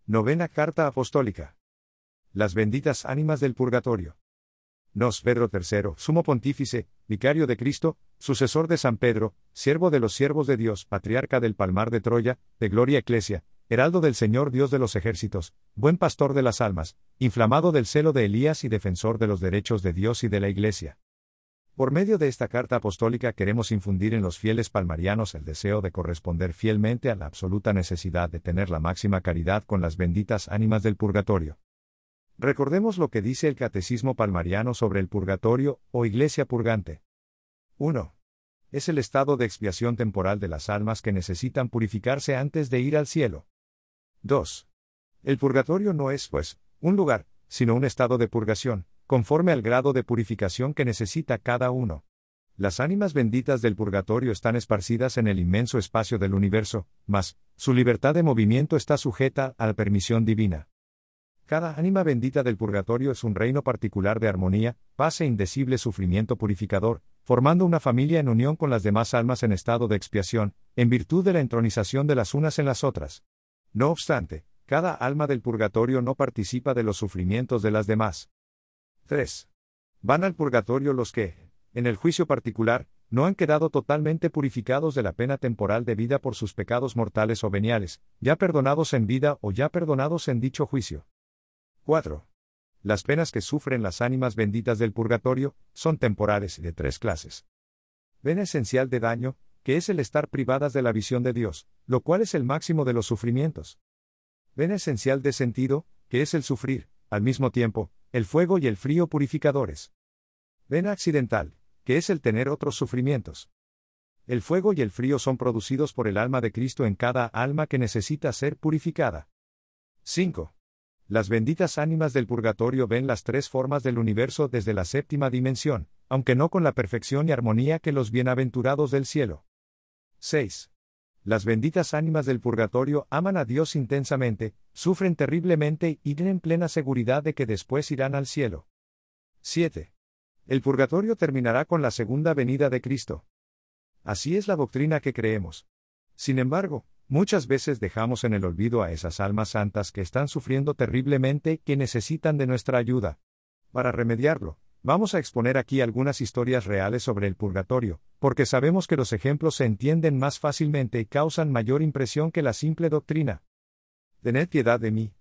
Novena Carta Apostólica. Las benditas ánimas del purgatorio. Nos Pedro III, Sumo Pontífice, Vicario de Cristo, sucesor de San Pedro, siervo de los siervos de Dios, patriarca del Palmar de Troya, de Gloria Eclesia, heraldo del Señor Dios de los ejércitos, buen pastor de las almas, inflamado del celo de Elías y defensor de los derechos de Dios y de la Iglesia. Por medio de esta carta apostólica queremos infundir en los fieles palmarianos el deseo de corresponder fielmente a la absoluta necesidad de tener la máxima caridad con las benditas ánimas del purgatorio. Recordemos lo que dice el Catecismo Palmariano sobre el purgatorio, o iglesia purgante. 1. Es el estado de expiación temporal de las almas que necesitan purificarse antes de ir al cielo. 2. El purgatorio no es, pues, un lugar, sino un estado de purgación, conforme al grado de purificación que necesita cada uno. Las ánimas benditas del purgatorio están esparcidas en el inmenso espacio del universo, mas, su libertad de movimiento está sujeta a la permisión divina. Cada ánima bendita del purgatorio es un reino particular de armonía, paz e indecible sufrimiento purificador, formando una familia en unión con las demás almas en estado de expiación, en virtud de la entronización de las unas en las otras. No obstante, cada alma del purgatorio no participa de los sufrimientos de las demás. 3. Van al purgatorio los que, en el juicio particular, no han quedado totalmente purificados de la pena temporal debida por sus pecados mortales o veniales, ya perdonados en vida o ya perdonados en dicho juicio. 4. Las penas que sufren las ánimas benditas del purgatorio son temporales y de 3 clases. Pena esencial de daño, que es el estar privadas de la visión de Dios, lo cual es el máximo de los sufrimientos. Pena esencial de sentido, que es el sufrir, al mismo tiempo, el fuego y el frío purificadores. Pena accidental, que es el tener otros sufrimientos. El fuego y el frío son producidos por el alma de Cristo en cada alma que necesita ser purificada. 5. Las benditas ánimas del purgatorio ven las 3 formas del universo desde la 7ª dimensión, aunque no con la perfección y armonía que los bienaventurados del cielo. 6. Las benditas ánimas del purgatorio aman a Dios intensamente, sufren terriblemente y tienen plena seguridad de que después irán al cielo. 7. El purgatorio terminará con la segunda venida de Cristo. Así es la doctrina que creemos. Sin embargo, muchas veces dejamos en el olvido a esas almas santas que están sufriendo terriblemente y que necesitan de nuestra ayuda. Para remediarlo, vamos a exponer aquí algunas historias reales sobre el purgatorio, porque sabemos que los ejemplos se entienden más fácilmente y causan mayor impresión que la simple doctrina. Tened piedad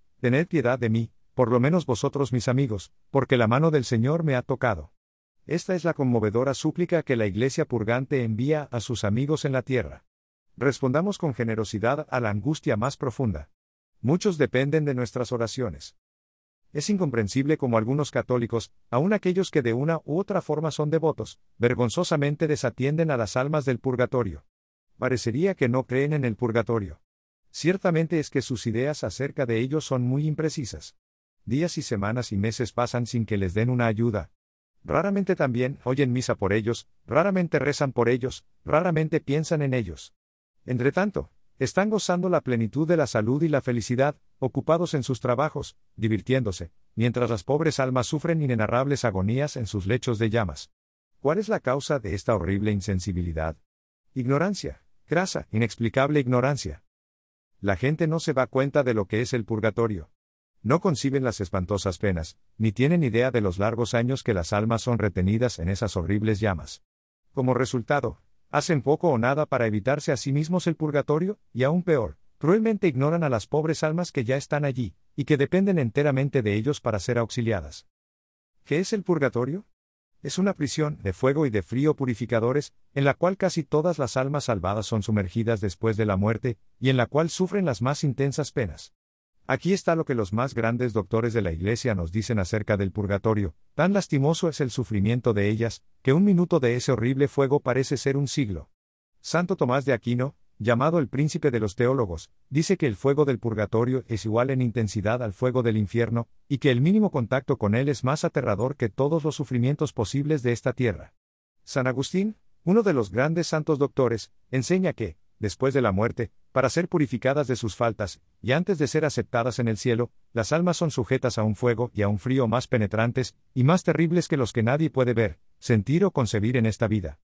de mí, por lo menos vosotros mis amigos, porque la mano del Señor me ha tocado. Esta es la conmovedora súplica que la Iglesia purgante envía a sus amigos en la tierra. Respondamos con generosidad a la angustia más profunda. Muchos dependen de nuestras oraciones. Es incomprensible cómo algunos católicos, aun aquellos que de una u otra forma son devotos, vergonzosamente desatienden a las almas del purgatorio. Parecería que no creen en el purgatorio. Ciertamente es que sus ideas acerca de ellos son muy imprecisas. Días y semanas y meses pasan sin que les den una ayuda. Raramente también oyen misa por ellos, raramente rezan por ellos, raramente piensan en ellos. Entretanto, están gozando la plenitud de la salud y la felicidad, ocupados en sus trabajos, divirtiéndose, mientras las pobres almas sufren inenarrables agonías en sus lechos de llamas. ¿Cuál es la causa de esta horrible insensibilidad? Ignorancia, grasa, inexplicable ignorancia. La gente no se da cuenta de lo que es el purgatorio. No conciben las espantosas penas, ni tienen idea de los largos años que las almas son retenidas en esas horribles llamas. Como resultado, hacen poco o nada para evitarse a sí mismos el purgatorio, y aún peor, cruelmente ignoran a las pobres almas que ya están allí, y que dependen enteramente de ellos para ser auxiliadas. ¿Qué es el purgatorio? Es una prisión de fuego y de frío purificadores, en la cual casi todas las almas salvadas son sumergidas después de la muerte, y en la cual sufren las más intensas penas. Aquí está lo que los más grandes doctores de la Iglesia nos dicen acerca del purgatorio: tan lastimoso es el sufrimiento de ellas, que un minuto de ese horrible fuego parece ser un siglo. Santo Tomás de Aquino, llamado el príncipe de los teólogos, dice que el fuego del purgatorio es igual en intensidad al fuego del infierno, y que el mínimo contacto con él es más aterrador que todos los sufrimientos posibles de esta tierra. San Agustín, uno de los grandes santos doctores, enseña que, después de la muerte, para ser purificadas de sus faltas, y antes de ser aceptadas en el cielo, las almas son sujetas a un fuego y a un frío más penetrantes, y más terribles que los que nadie puede ver, sentir o concebir en esta vida.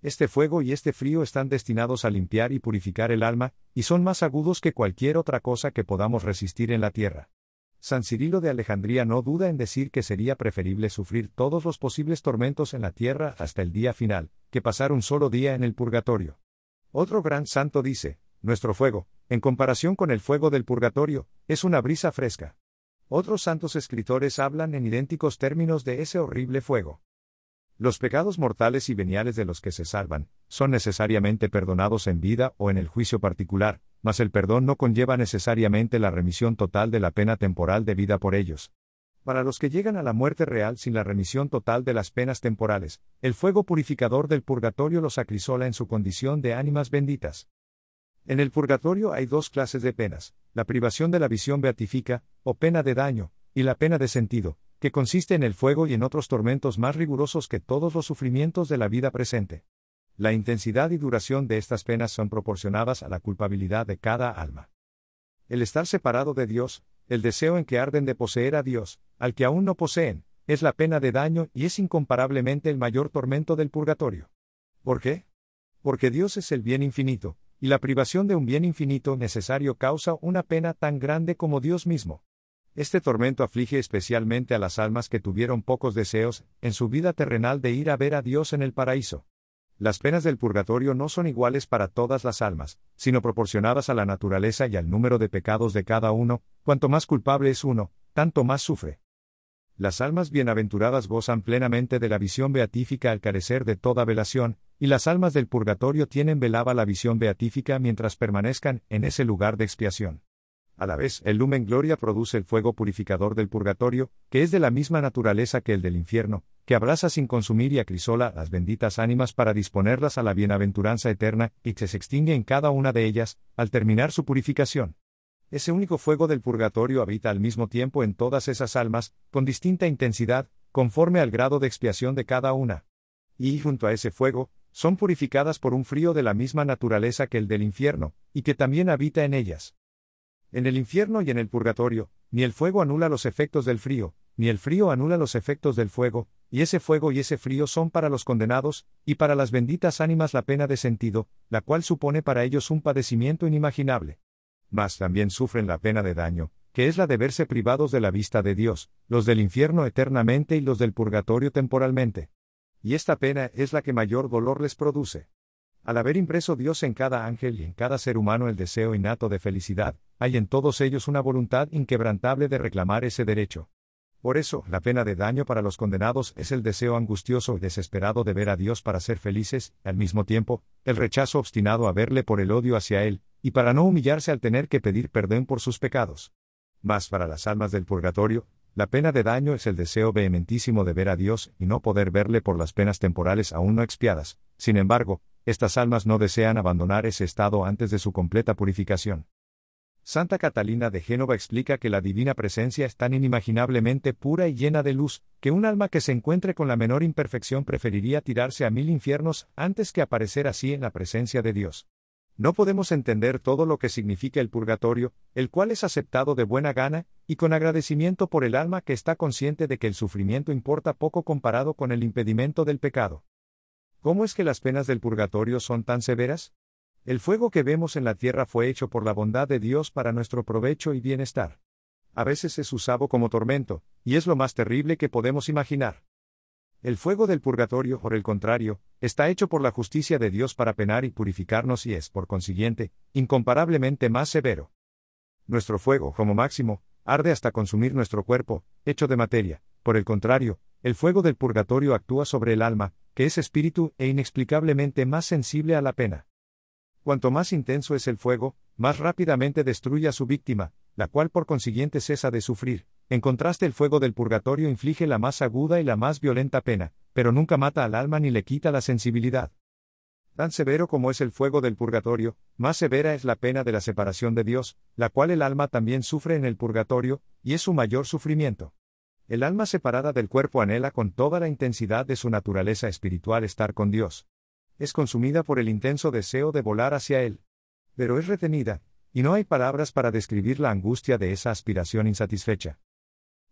Este fuego y este frío están destinados a limpiar y purificar el alma, y son más agudos que cualquier otra cosa que podamos resistir en la tierra. San Cirilo de Alejandría no duda en decir que sería preferible sufrir todos los posibles tormentos en la tierra hasta el día final, que pasar un solo día en el purgatorio. Otro gran santo dice, nuestro fuego, en comparación con el fuego del purgatorio, es una brisa fresca. Otros santos escritores hablan en idénticos términos de ese horrible fuego. Los pecados mortales y veniales de los que se salvan, son necesariamente perdonados en vida o en el juicio particular, mas el perdón no conlleva necesariamente la remisión total de la pena temporal debida por ellos. Para los que llegan a la muerte real sin la remisión total de las penas temporales, el fuego purificador del purgatorio los acrisola en su condición de ánimas benditas. En el purgatorio hay dos clases de penas, la privación de la visión beatífica, o pena de daño, y la pena de sentido, que consiste en el fuego y en otros tormentos más rigurosos que todos los sufrimientos de la vida presente. La intensidad y duración de estas penas son proporcionadas a la culpabilidad de cada alma. El estar separado de Dios, el deseo en que arden de poseer a Dios, al que aún no poseen, es la pena de daño y es incomparablemente el mayor tormento del purgatorio. ¿Por qué? Porque Dios es el bien infinito, y la privación de un bien infinito necesario causa una pena tan grande como Dios mismo. Este tormento aflige especialmente a las almas que tuvieron pocos deseos, en su vida terrenal, de ir a ver a Dios en el paraíso. Las penas del purgatorio no son iguales para todas las almas, sino proporcionadas a la naturaleza y al número de pecados de cada uno. Cuanto más culpable es uno, tanto más sufre. Las almas bienaventuradas gozan plenamente de la visión beatífica al carecer de toda velación, y las almas del purgatorio tienen velada la visión beatífica mientras permanezcan en ese lugar de expiación. A la vez, el lumen gloria produce el fuego purificador del purgatorio, que es de la misma naturaleza que el del infierno, que abraza sin consumir y acrisola a las benditas ánimas para disponerlas a la bienaventuranza eterna, y que se extingue en cada una de ellas, al terminar su purificación. Ese único fuego del purgatorio habita al mismo tiempo en todas esas almas, con distinta intensidad, conforme al grado de expiación de cada una. Y, junto a ese fuego, son purificadas por un frío de la misma naturaleza que el del infierno, y que también habita en ellas. En el infierno y en el purgatorio, ni el fuego anula los efectos del frío, ni el frío anula los efectos del fuego, y ese fuego y ese frío son para los condenados, y para las benditas ánimas la pena de sentido, la cual supone para ellos un padecimiento inimaginable. Mas también sufren la pena de daño, que es la de verse privados de la vista de Dios, los del infierno eternamente y los del purgatorio temporalmente. Y esta pena es la que mayor dolor les produce. Al haber impreso Dios en cada ángel y en cada ser humano el deseo innato de felicidad, hay en todos ellos una voluntad inquebrantable de reclamar ese derecho. Por eso, la pena de daño para los condenados es el deseo angustioso y desesperado de ver a Dios para ser felices, al mismo tiempo, el rechazo obstinado a verle por el odio hacia Él, y para no humillarse al tener que pedir perdón por sus pecados. Mas para las almas del purgatorio, la pena de daño es el deseo vehementísimo de ver a Dios y no poder verle por las penas temporales aún no expiadas. Sin embargo, estas almas no desean abandonar ese estado antes de su completa purificación. Santa Catalina de Génova explica que la divina presencia es tan inimaginablemente pura y llena de luz, que un alma que se encuentre con la menor imperfección preferiría tirarse a 1000 infiernos antes que aparecer así en la presencia de Dios. No podemos entender todo lo que significa el purgatorio, el cual es aceptado de buena gana, y con agradecimiento por el alma que está consciente de que el sufrimiento importa poco comparado con el impedimento del pecado. ¿Cómo es que las penas del purgatorio son tan severas? El fuego que vemos en la tierra fue hecho por la bondad de Dios para nuestro provecho y bienestar. A veces es usado como tormento, y es lo más terrible que podemos imaginar. El fuego del purgatorio, por el contrario, está hecho por la justicia de Dios para penar y purificarnos y es, por consiguiente, incomparablemente más severo. Nuestro fuego, como máximo, arde hasta consumir nuestro cuerpo, hecho de materia. Por el contrario, el fuego del purgatorio actúa sobre el alma, que es espíritu e inexplicablemente más sensible a la pena. Cuanto más intenso es el fuego, más rápidamente destruye a su víctima, la cual por consiguiente cesa de sufrir. En contraste, el fuego del purgatorio inflige la más aguda y la más violenta pena, pero nunca mata al alma ni le quita la sensibilidad. Tan severo como es el fuego del purgatorio, más severa es la pena de la separación de Dios, la cual el alma también sufre en el purgatorio, y es su mayor sufrimiento. El alma separada del cuerpo anhela con toda la intensidad de su naturaleza espiritual estar con Dios. Es consumida por el intenso deseo de volar hacia Él. Pero es retenida, y no hay palabras para describir la angustia de esa aspiración insatisfecha.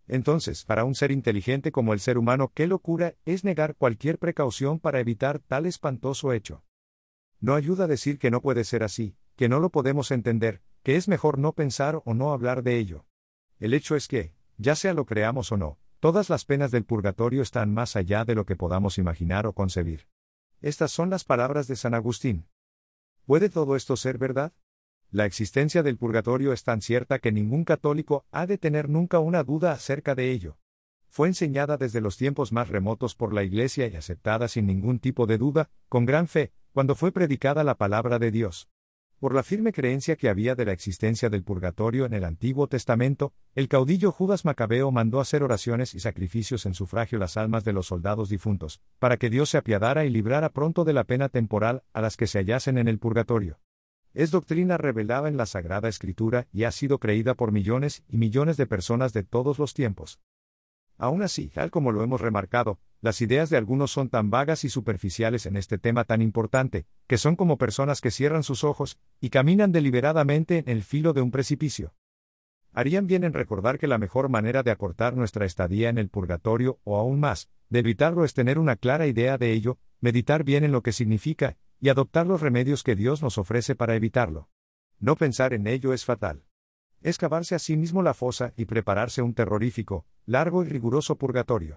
Entonces, para un ser inteligente como el ser humano, qué locura es negar cualquier precaución para evitar tal espantoso hecho. No ayuda a decir que no puede ser así, que no lo podemos entender, que es mejor no pensar o no hablar de ello. El hecho es que, ya sea lo creamos o no, todas las penas del purgatorio están más allá de lo que podamos imaginar o concebir. Estas son las palabras de San Agustín. ¿Puede todo esto ser verdad? La existencia del purgatorio es tan cierta que ningún católico ha de tener nunca una duda acerca de ello. Fue enseñada desde los tiempos más remotos por la Iglesia y aceptada sin ningún tipo de duda, con gran fe, cuando fue predicada la palabra de Dios. Por la firme creencia que había de la existencia del purgatorio en el Antiguo Testamento, el caudillo Judas Macabeo mandó hacer oraciones y sacrificios en sufragio las almas de los soldados difuntos, para que Dios se apiadara y librara pronto de la pena temporal a las que se hallasen en el purgatorio. Es doctrina revelada en la Sagrada Escritura y ha sido creída por millones y millones de personas de todos los tiempos. Aún así, tal como lo hemos remarcado, las ideas de algunos son tan vagas y superficiales en este tema tan importante, que son como personas que cierran sus ojos y caminan deliberadamente en el filo de un precipicio. Harían bien en recordar que la mejor manera de acortar nuestra estadía en el purgatorio, o aún más, de evitarlo, es tener una clara idea de ello, meditar bien en lo que significa, y adoptar los remedios que Dios nos ofrece para evitarlo. No pensar en ello es fatal. Es cavarse a sí mismo la fosa y prepararse un terrorífico, largo y riguroso purgatorio.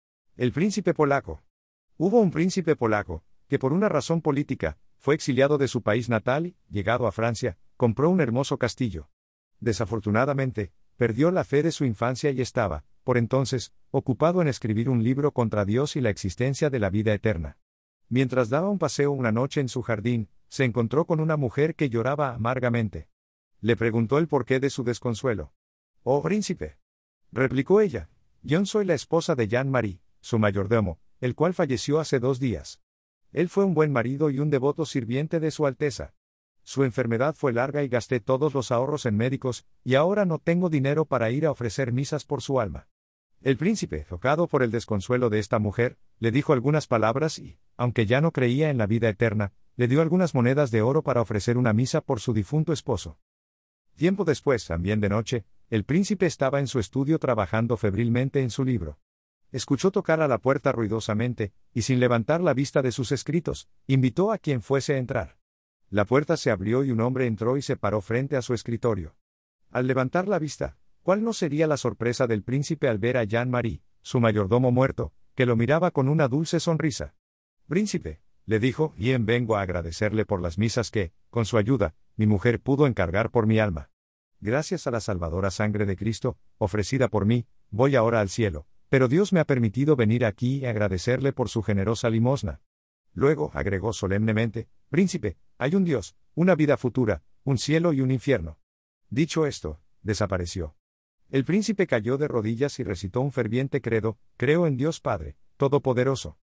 El príncipe polaco. Hubo un príncipe polaco, que por una razón política, fue exiliado de su país natal y, llegado a Francia, compró un hermoso castillo. Desafortunadamente, perdió la fe de su infancia y estaba, por entonces, ocupado en escribir un libro contra Dios y la existencia de la vida eterna. Mientras daba un paseo una noche en su jardín, se encontró con una mujer que lloraba amargamente. Le preguntó el porqué de su desconsuelo. «Oh príncipe», replicó ella, «yo soy la esposa de Jean-Marie, su mayordomo, el cual falleció hace 2 días. Él fue un buen marido y un devoto sirviente de su Alteza. Su enfermedad fue larga y gasté todos los ahorros en médicos, y ahora no tengo dinero para ir a ofrecer misas por su alma». El príncipe, tocado por el desconsuelo de esta mujer, le dijo algunas palabras y, aunque ya no creía en la vida eterna, le dio algunas monedas de oro para ofrecer una misa por su difunto esposo. Tiempo después, también de noche, el príncipe estaba en su estudio trabajando febrilmente en su libro. Escuchó tocar a la puerta ruidosamente, y sin levantar la vista de sus escritos, invitó a quien fuese a entrar. La puerta se abrió y un hombre entró y se paró frente a su escritorio. Al levantar la vista, ¿cuál no sería la sorpresa del príncipe al ver a Jean-Marie, su mayordomo muerto, que lo miraba con una dulce sonrisa? «Príncipe», le dijo, «bien vengo a agradecerle por las misas que, con su ayuda, mi mujer pudo encargar por mi alma. Gracias a la salvadora sangre de Cristo, ofrecida por mí, voy ahora al cielo, pero Dios me ha permitido venir aquí y agradecerle por su generosa limosna». Luego, agregó solemnemente, «Príncipe, hay un Dios, una vida futura, un cielo y un infierno». Dicho esto, desapareció. El príncipe cayó de rodillas y recitó un ferviente credo: «Creo en Dios Padre Todopoderoso».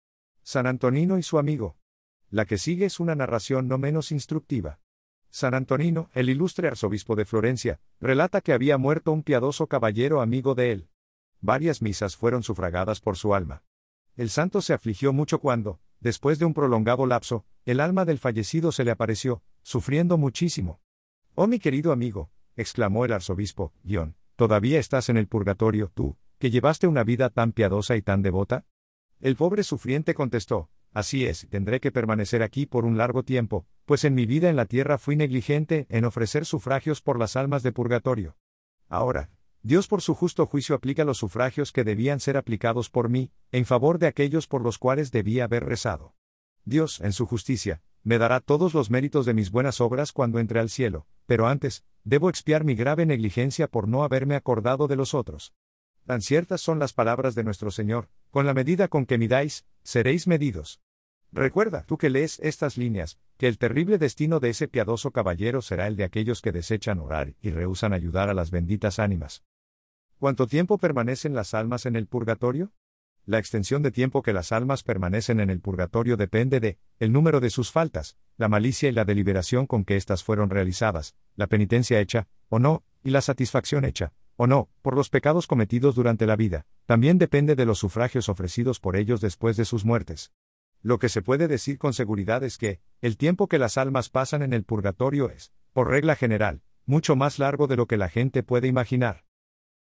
San Antonino y su amigo. La que sigue es una narración no menos instructiva. San Antonino, el ilustre arzobispo de Florencia, relata que había muerto un piadoso caballero amigo de él. Varias misas fueron sufragadas por su alma. El santo se afligió mucho cuando, después de un prolongado lapso, el alma del fallecido se le apareció, sufriendo muchísimo. «Oh mi querido amigo», exclamó el arzobispo, «¿todavía estás en el purgatorio, tú, que llevaste una vida tan piadosa y tan devota?» El pobre sufriente contestó: «Así es, tendré que permanecer aquí por un largo tiempo, pues en mi vida en la tierra fui negligente en ofrecer sufragios por las almas de purgatorio. Ahora, Dios por su justo juicio aplica los sufragios que debían ser aplicados por mí, en favor de aquellos por los cuales debía haber rezado. Dios, en su justicia, me dará todos los méritos de mis buenas obras cuando entre al cielo, pero antes, debo expiar mi grave negligencia por no haberme acordado de los otros. Tan ciertas son las palabras de nuestro Señor: con la medida con que midáis, seréis medidos». Recuerda, tú que lees estas líneas, que el terrible destino de ese piadoso caballero será el de aquellos que desechan orar y rehúsan ayudar a las benditas ánimas. ¿Cuánto tiempo permanecen las almas en el purgatorio? La extensión de tiempo que las almas permanecen en el purgatorio depende de el número de sus faltas, la malicia y la deliberación con que éstas fueron realizadas, la penitencia hecha, o no, y la satisfacción hecha, o no, por los pecados cometidos durante la vida. También depende de los sufragios ofrecidos por ellos después de sus muertes. Lo que se puede decir con seguridad es que, el tiempo que las almas pasan en el purgatorio es, por regla general, mucho más largo de lo que la gente puede imaginar.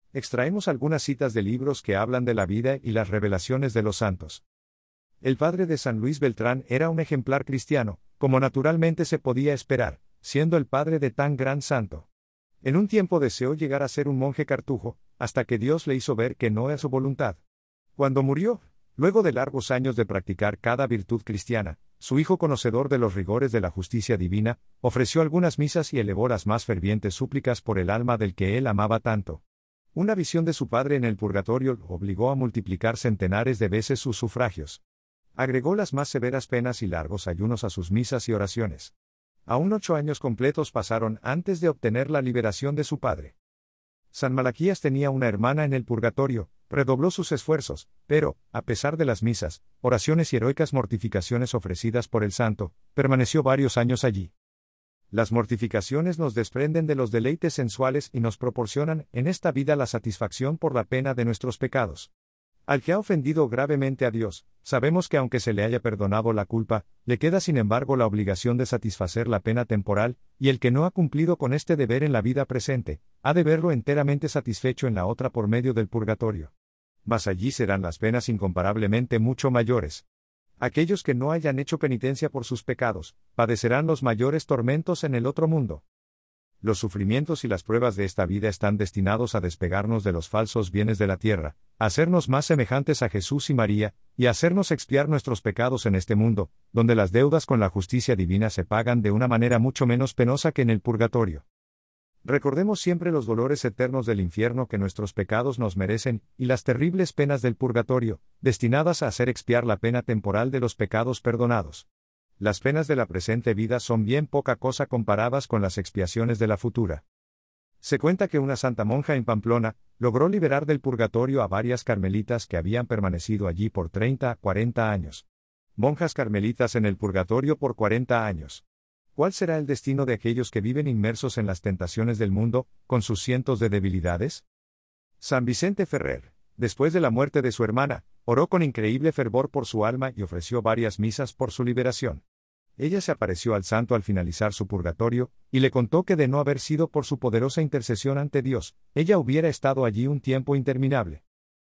Extraemos algunas citas de libros que hablan de la vida y las revelaciones de los santos. El padre de San Luis Beltrán era un ejemplar cristiano, como naturalmente se podía esperar, siendo el padre de tan gran santo. En un tiempo deseó llegar a ser un monje cartujo, hasta que Dios le hizo ver que no era su voluntad. Cuando murió, luego de largos años de practicar cada virtud cristiana, su hijo, conocedor de los rigores de la justicia divina, ofreció algunas misas y elevó las más fervientes súplicas por el alma del que él amaba tanto. Una visión de su padre en el purgatorio lo obligó a multiplicar centenares de veces sus sufragios. Agregó las más severas penas y largos ayunos a sus misas y oraciones. Aún 8 años completos pasaron antes de obtener la liberación de su padre. San Malaquías tenía una hermana en el purgatorio, redobló sus esfuerzos, pero, a pesar de las misas, oraciones y heroicas mortificaciones ofrecidas por el santo, permaneció varios años allí. Las mortificaciones nos desprenden de los deleites sensuales y nos proporcionan, en esta vida, la satisfacción por la pena de nuestros pecados. Al que ha ofendido gravemente a Dios, sabemos que aunque se le haya perdonado la culpa, le queda sin embargo la obligación de satisfacer la pena temporal, y el que no ha cumplido con este deber en la vida presente, ha de verlo enteramente satisfecho en la otra por medio del purgatorio. Mas allí serán las penas incomparablemente mucho mayores. Aquellos que no hayan hecho penitencia por sus pecados, padecerán los mayores tormentos en el otro mundo. Los sufrimientos y las pruebas de esta vida están destinados a despegarnos de los falsos bienes de la tierra, a hacernos más semejantes a Jesús y María, y a hacernos expiar nuestros pecados en este mundo, donde las deudas con la justicia divina se pagan de una manera mucho menos penosa que en el purgatorio. Recordemos siempre los dolores eternos del infierno que nuestros pecados nos merecen, y las terribles penas del purgatorio, destinadas a hacer expiar la pena temporal de los pecados perdonados. Las penas de la presente vida son bien poca cosa comparadas con las expiaciones de la futura. Se cuenta que una santa monja en Pamplona logró liberar del purgatorio a varias carmelitas que habían permanecido allí por 30 a 40 años. Monjas carmelitas en el purgatorio por 40 años. ¿Cuál será el destino de aquellos que viven inmersos en las tentaciones del mundo, con sus cientos de debilidades? San Vicente Ferrer, después de la muerte de su hermana, oró con increíble fervor por su alma y ofreció varias misas por su liberación. Ella se apareció al santo al finalizar su purgatorio, y le contó que de no haber sido por su poderosa intercesión ante Dios, ella hubiera estado allí un tiempo interminable.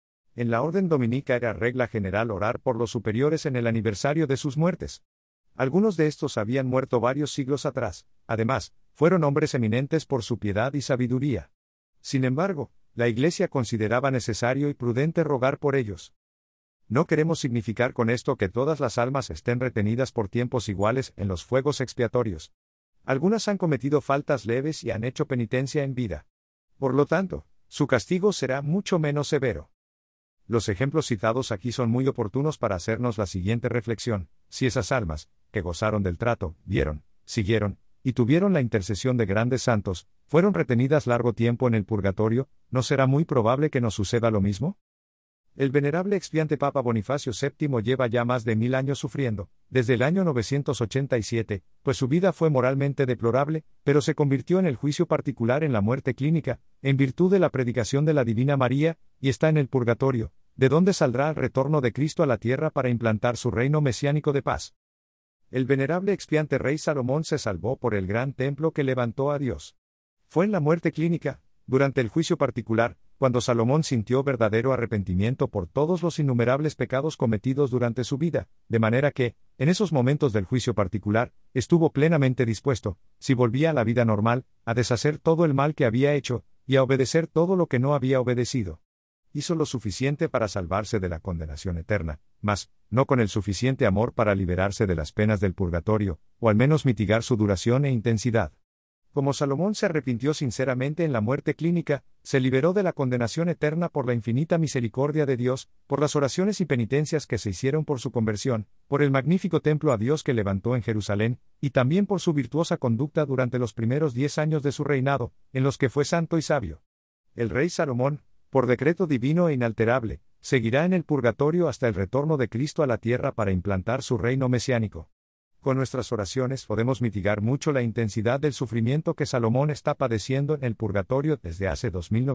En la orden dominica era regla general orar por los superiores en el aniversario de sus muertes. Algunos de estos habían muerto varios siglos atrás, además, fueron hombres eminentes por su piedad y sabiduría. Sin embargo, la Iglesia consideraba necesario y prudente rogar por ellos. No queremos significar con esto que todas las almas estén retenidas por tiempos iguales en los fuegos expiatorios. Algunas han cometido faltas leves y han hecho penitencia en vida. Por lo tanto, su castigo será mucho menos severo. Los ejemplos citados aquí son muy oportunos para hacernos la siguiente reflexión: si esas almas, que gozaron del trato, vieron, siguieron, y tuvieron la intercesión de grandes santos, fueron retenidas largo tiempo en el purgatorio, ¿no será muy probable que nos suceda lo mismo? El venerable expiante Papa Bonifacio VII lleva ya más de 1000 años sufriendo, desde el año 987, pues su vida fue moralmente deplorable, pero se convirtió en el juicio particular en la muerte clínica, en virtud de la predicación de la Divina María, y está en el purgatorio, de donde saldrá al retorno de Cristo a la tierra para implantar su reino mesiánico de paz. El venerable expiante rey Salomón se salvó por el gran templo que levantó a Dios. Fue en la muerte clínica, durante el juicio particular, cuando Salomón sintió verdadero arrepentimiento por todos los innumerables pecados cometidos durante su vida, de manera que, en esos momentos del juicio particular, estuvo plenamente dispuesto, si volvía a la vida normal, a deshacer todo el mal que había hecho, y a obedecer todo lo que no había obedecido. Hizo lo suficiente para salvarse de la condenación eterna, mas, no con el suficiente amor para liberarse de las penas del purgatorio, o al menos mitigar su duración e intensidad. Como Salomón se arrepintió sinceramente en la muerte clínica, se liberó de la condenación eterna por la infinita misericordia de Dios, por las oraciones y penitencias que se hicieron por su conversión, por el magnífico templo a Dios que levantó en Jerusalén, y también por su virtuosa conducta durante los primeros 10 años de su reinado, en los que fue santo y sabio. El rey Salomón, por decreto divino e inalterable, seguirá en el purgatorio hasta el retorno de Cristo a la tierra para implantar su reino mesiánico. Con nuestras oraciones podemos mitigar mucho la intensidad del sufrimiento que Salomón está padeciendo en el purgatorio desde hace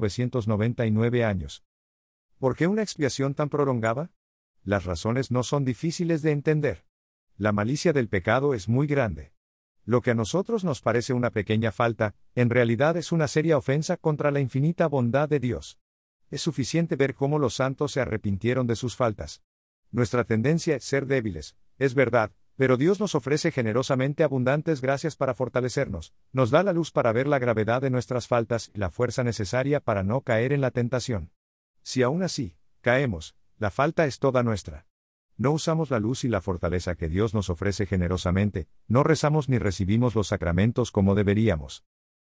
2999 años. ¿Por qué una expiación tan prolongada? Las razones no son difíciles de entender. La malicia del pecado es muy grande. Lo que a nosotros nos parece una pequeña falta, en realidad es una seria ofensa contra la infinita bondad de Dios. Es suficiente ver cómo los santos se arrepintieron de sus faltas. Nuestra tendencia es ser débiles, es verdad, pero Dios nos ofrece generosamente abundantes gracias para fortalecernos, nos da la luz para ver la gravedad de nuestras faltas y la fuerza necesaria para no caer en la tentación. Si aún así, caemos, la falta es toda nuestra. No usamos la luz y la fortaleza que Dios nos ofrece generosamente, no rezamos ni recibimos los sacramentos como deberíamos.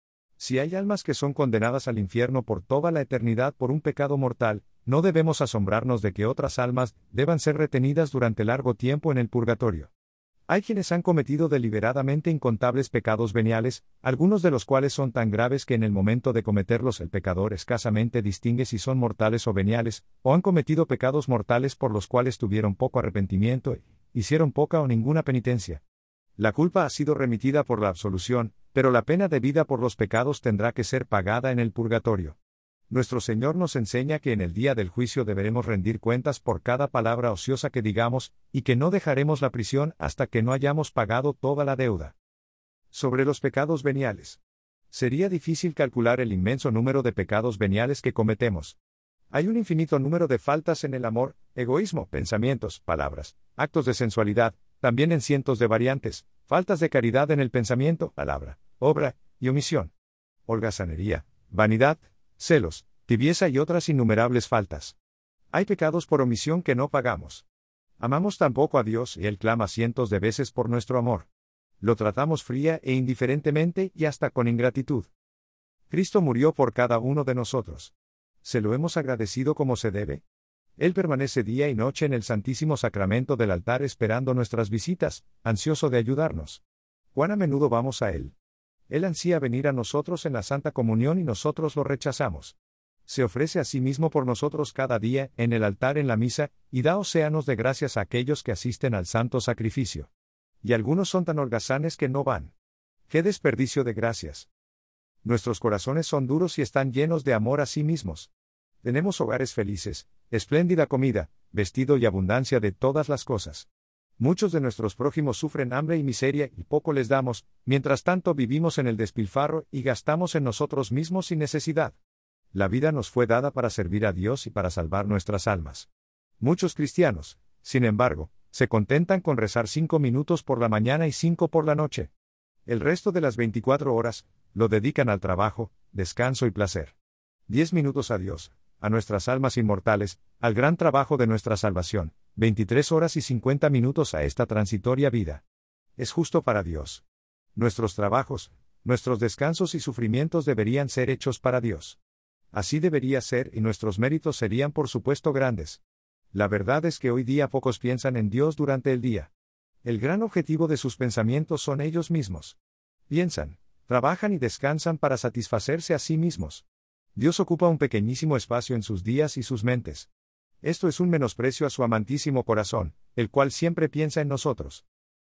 Si hay almas que son condenadas al infierno por toda la eternidad por un pecado mortal, no debemos asombrarnos de que otras almas deban ser retenidas durante largo tiempo en el purgatorio. Hay quienes han cometido deliberadamente incontables pecados veniales, algunos de los cuales son tan graves que en el momento de cometerlos el pecador escasamente distingue si son mortales o veniales, o han cometido pecados mortales por los cuales tuvieron poco arrepentimiento e hicieron poca o ninguna penitencia. La culpa ha sido remitida por la absolución, pero la pena debida por los pecados tendrá que ser pagada en el purgatorio. Nuestro Señor nos enseña que en el día del juicio deberemos rendir cuentas por cada palabra ociosa que digamos, y que no dejaremos la prisión hasta que no hayamos pagado toda la deuda. Sobre los pecados veniales. Sería difícil calcular el inmenso número de pecados veniales que cometemos. Hay un infinito número de faltas en el amor, egoísmo, pensamientos, palabras, actos de sensualidad, también en cientos de variantes, faltas de caridad en el pensamiento, palabra, obra y omisión. Holgazanería, vanidad, celos, tibieza y otras innumerables faltas. Hay pecados por omisión que no pagamos. Amamos tan poco a Dios y Él clama cientos de veces por nuestro amor. Lo tratamos fría e indiferentemente y hasta con ingratitud. Cristo murió por cada uno de nosotros. ¿Se lo hemos agradecido como se debe? Él permanece día y noche en el Santísimo Sacramento del altar esperando nuestras visitas, ansioso de ayudarnos. ¿Cuán a menudo vamos a Él? Él ansía venir a nosotros en la Santa Comunión y nosotros lo rechazamos. Se ofrece a sí mismo por nosotros cada día, en el altar en la misa, y da océanos de gracias a aquellos que asisten al santo sacrificio. Y algunos son tan holgazanes que no van. ¡Qué desperdicio de gracias! Nuestros corazones son duros y están llenos de amor a sí mismos. Tenemos hogares felices, espléndida comida, vestido y abundancia de todas las cosas. Muchos de nuestros prójimos sufren hambre y miseria y poco les damos, mientras tanto vivimos en el despilfarro y gastamos en nosotros mismos sin necesidad. La vida nos fue dada para servir a Dios y para salvar nuestras almas. Muchos cristianos, sin embargo, se contentan con rezar 5 minutos por la mañana y 5 por la noche. El resto de las 24 horas, lo dedican al trabajo, descanso y placer. 10 minutos a Dios, a nuestras almas inmortales, al gran trabajo de nuestra salvación, 23 horas y 50 minutos a esta transitoria vida. Es justo para Dios. Nuestros trabajos, nuestros descansos y sufrimientos deberían ser hechos para Dios. Así debería ser y nuestros méritos serían por supuesto grandes. La verdad es que hoy día pocos piensan en Dios durante el día. El gran objetivo de sus pensamientos son ellos mismos. Piensan, trabajan y descansan para satisfacerse a sí mismos. Dios ocupa un pequeñísimo espacio en sus días y sus mentes. Esto es un menosprecio a su amantísimo corazón, el cual siempre piensa en nosotros.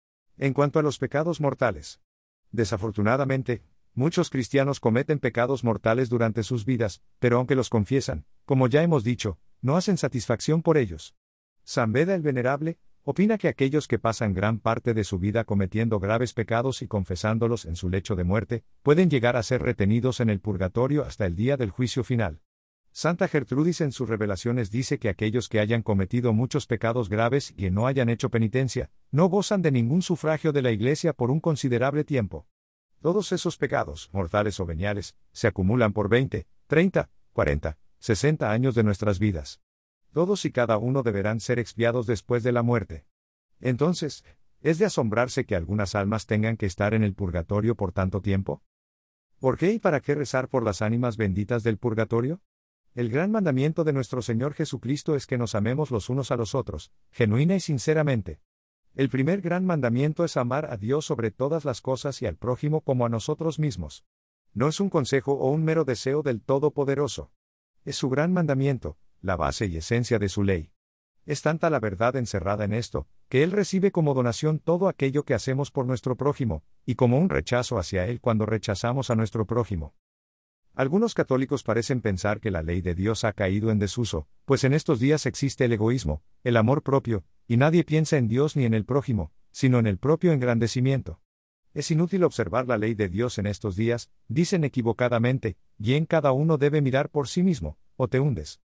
En cuanto a los pecados mortales. Desafortunadamente, muchos cristianos cometen pecados mortales durante sus vidas, pero aunque los confiesan, como ya hemos dicho, no hacen satisfacción por ellos. San Beda el Venerable opina que aquellos que pasan gran parte de su vida cometiendo graves pecados y confesándolos en su lecho de muerte, pueden llegar a ser retenidos en el purgatorio hasta el día del juicio final. Santa Gertrudis en sus revelaciones dice que aquellos que hayan cometido muchos pecados graves y que no hayan hecho penitencia, no gozan de ningún sufragio de la Iglesia por un considerable tiempo. Todos esos pecados, mortales o veniales, se acumulan por 20, 30, 40, 60 años de nuestras vidas. Todos y cada uno deberán ser expiados después de la muerte. Entonces, ¿es de asombrarse que algunas almas tengan que estar en el purgatorio por tanto tiempo? ¿Por qué y para qué rezar por las ánimas benditas del purgatorio? El gran mandamiento de nuestro Señor Jesucristo es que nos amemos los unos a los otros, genuina y sinceramente. El primer gran mandamiento es amar a Dios sobre todas las cosas y al prójimo como a nosotros mismos. No es un consejo o un mero deseo del Todopoderoso. Es su gran mandamiento, la base y esencia de su ley. Es tanta la verdad encerrada en esto, que Él recibe como donación todo aquello que hacemos por nuestro prójimo, y como un rechazo hacia Él cuando rechazamos a nuestro prójimo. Algunos católicos parecen pensar que la ley de Dios ha caído en desuso, pues en estos días existe el egoísmo, el amor propio, y nadie piensa en Dios ni en el prójimo, sino en el propio engrandecimiento. Es inútil observar la ley de Dios en estos días, dicen equivocadamente, bien cada uno debe mirar por sí mismo, o te hundes.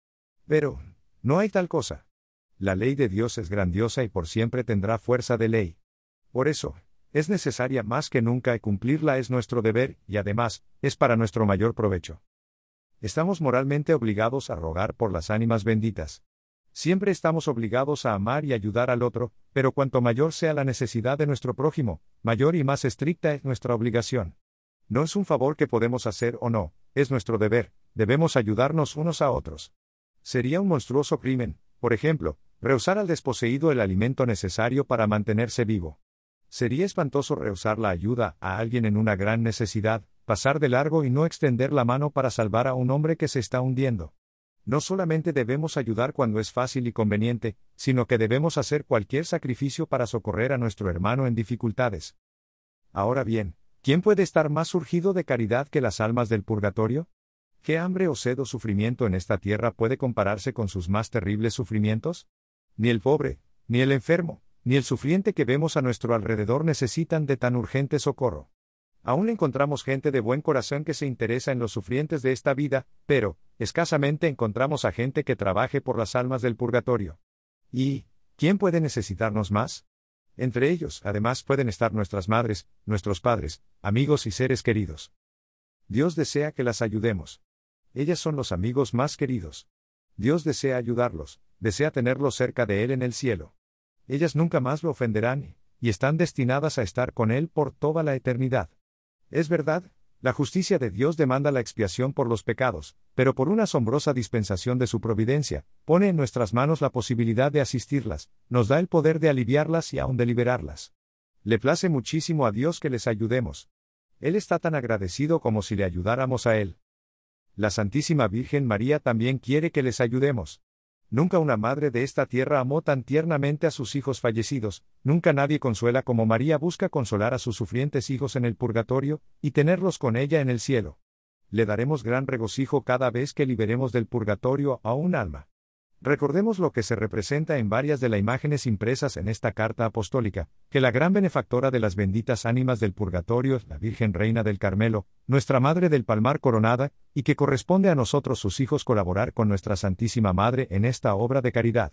Pero, no hay tal cosa. La ley de Dios es grandiosa y por siempre tendrá fuerza de ley. Por eso, es necesaria más que nunca y cumplirla es nuestro deber, y además, es para nuestro mayor provecho. Estamos moralmente obligados a rogar por las ánimas benditas. Siempre estamos obligados a amar y ayudar al otro, pero cuanto mayor sea la necesidad de nuestro prójimo, mayor y más estricta es nuestra obligación. No es un favor que podemos hacer o no, es nuestro deber, debemos ayudarnos unos a otros. Sería un monstruoso crimen, por ejemplo, rehusar al desposeído el alimento necesario para mantenerse vivo. Sería espantoso rehusar la ayuda a alguien en una gran necesidad, pasar de largo y no extender la mano para salvar a un hombre que se está hundiendo. No solamente debemos ayudar cuando es fácil y conveniente, sino que debemos hacer cualquier sacrificio para socorrer a nuestro hermano en dificultades. Ahora bien, ¿quién puede estar más urgido de caridad que las almas del purgatorio? ¿Qué hambre o sed o sufrimiento en esta tierra puede compararse con sus más terribles sufrimientos? Ni el pobre, ni el enfermo, ni el sufriente que vemos a nuestro alrededor necesitan de tan urgente socorro. Aún encontramos gente de buen corazón que se interesa en los sufrientes de esta vida, pero, escasamente encontramos a gente que trabaje por las almas del purgatorio. ¿Y quién puede necesitarnos más? Entre ellos, además, pueden estar nuestras madres, nuestros padres, amigos y seres queridos. Dios desea que las ayudemos. Ellas son los amigos más queridos. Dios desea ayudarlos, desea tenerlos cerca de Él en el cielo. Ellas nunca más lo ofenderán, y están destinadas a estar con Él por toda la eternidad. Es verdad, la justicia de Dios demanda la expiación por los pecados, pero por una asombrosa dispensación de su providencia, pone en nuestras manos la posibilidad de asistirlas, nos da el poder de aliviarlas y aun de liberarlas. Le place muchísimo a Dios que les ayudemos. Él está tan agradecido como si le ayudáramos a Él. La Santísima Virgen María también quiere que les ayudemos. Nunca una madre de esta tierra amó tan tiernamente a sus hijos fallecidos, nunca nadie consuela como María busca consolar a sus sufrientes hijos en el purgatorio, y tenerlos con ella en el cielo. Le daremos gran regocijo cada vez que liberemos del purgatorio a un alma. Recordemos lo que se representa en varias de las imágenes impresas en esta carta apostólica, que la gran benefactora de las benditas ánimas del purgatorio es la Virgen Reina del Carmelo, nuestra Madre del Palmar coronada, y que corresponde a nosotros sus hijos colaborar con nuestra Santísima Madre en esta obra de caridad.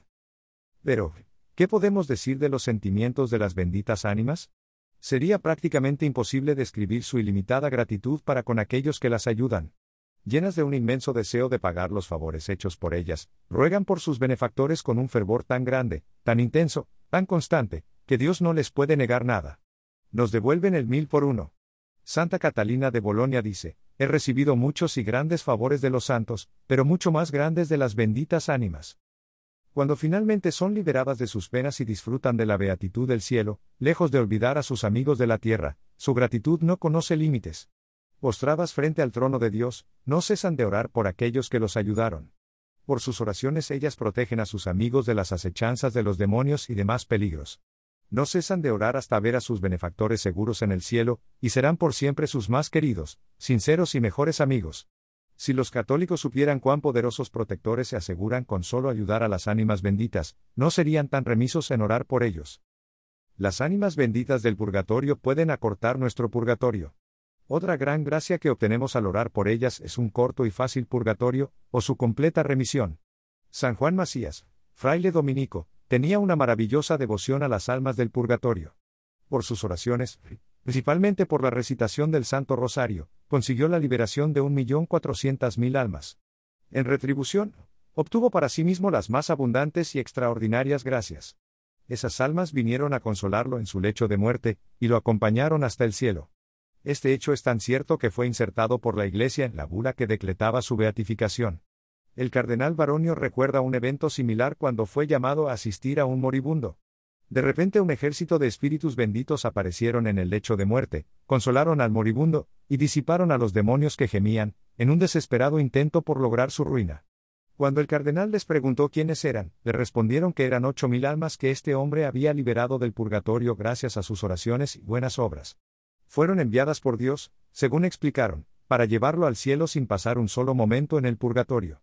Pero, ¿qué podemos decir de los sentimientos de las benditas ánimas? Sería prácticamente imposible describir su ilimitada gratitud para con aquellos que las ayudan. Llenas de un inmenso deseo de pagar los favores hechos por ellas, ruegan por sus benefactores con un fervor tan grande, tan intenso, tan constante, que Dios no les puede negar nada. Nos devuelven el 1000 por uno. Santa Catalina de Bolonia dice: he recibido muchos y grandes favores de los santos, pero mucho más grandes de las benditas ánimas. Cuando finalmente son liberadas de sus penas y disfrutan de la beatitud del cielo, lejos de olvidar a sus amigos de la tierra, su gratitud no conoce límites. Postradas frente al trono de Dios, no cesan de orar por aquellos que los ayudaron. Por sus oraciones ellas protegen a sus amigos de las acechanzas de los demonios y demás peligros. No cesan de orar hasta ver a sus benefactores seguros en el cielo, y serán por siempre sus más queridos, sinceros y mejores amigos. Si los católicos supieran cuán poderosos protectores se aseguran con solo ayudar a las ánimas benditas, no serían tan remisos en orar por ellos. Las ánimas benditas del purgatorio pueden acortar nuestro purgatorio. Otra gran gracia que obtenemos al orar por ellas es un corto y fácil purgatorio, o su completa remisión. San Juan Macías, fraile dominico, tenía una maravillosa devoción a las almas del purgatorio. Por sus oraciones, principalmente por la recitación del Santo Rosario, consiguió la liberación de 1.400.000 almas. En retribución, obtuvo para sí mismo las más abundantes y extraordinarias gracias. Esas almas vinieron a consolarlo en su lecho de muerte, y lo acompañaron hasta el cielo. Este hecho es tan cierto que fue insertado por la Iglesia en la bula que decretaba su beatificación. El cardenal Baronio recuerda un evento similar cuando fue llamado a asistir a un moribundo. De repente un ejército de espíritus benditos aparecieron en el lecho de muerte, consolaron al moribundo, y disiparon a los demonios que gemían, en un desesperado intento por lograr su ruina. Cuando el cardenal les preguntó quiénes eran, le respondieron que eran 8.000 almas que este hombre había liberado del purgatorio gracias a sus oraciones y buenas obras. Fueron enviadas por Dios, según explicaron, para llevarlo al cielo sin pasar un solo momento en el purgatorio.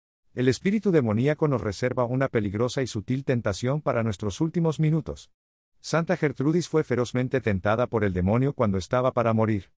El espíritu demoníaco nos reserva una peligrosa y sutil tentación para nuestros últimos minutos. Santa Gertrudis fue ferozmente tentada por el demonio cuando estaba para morir.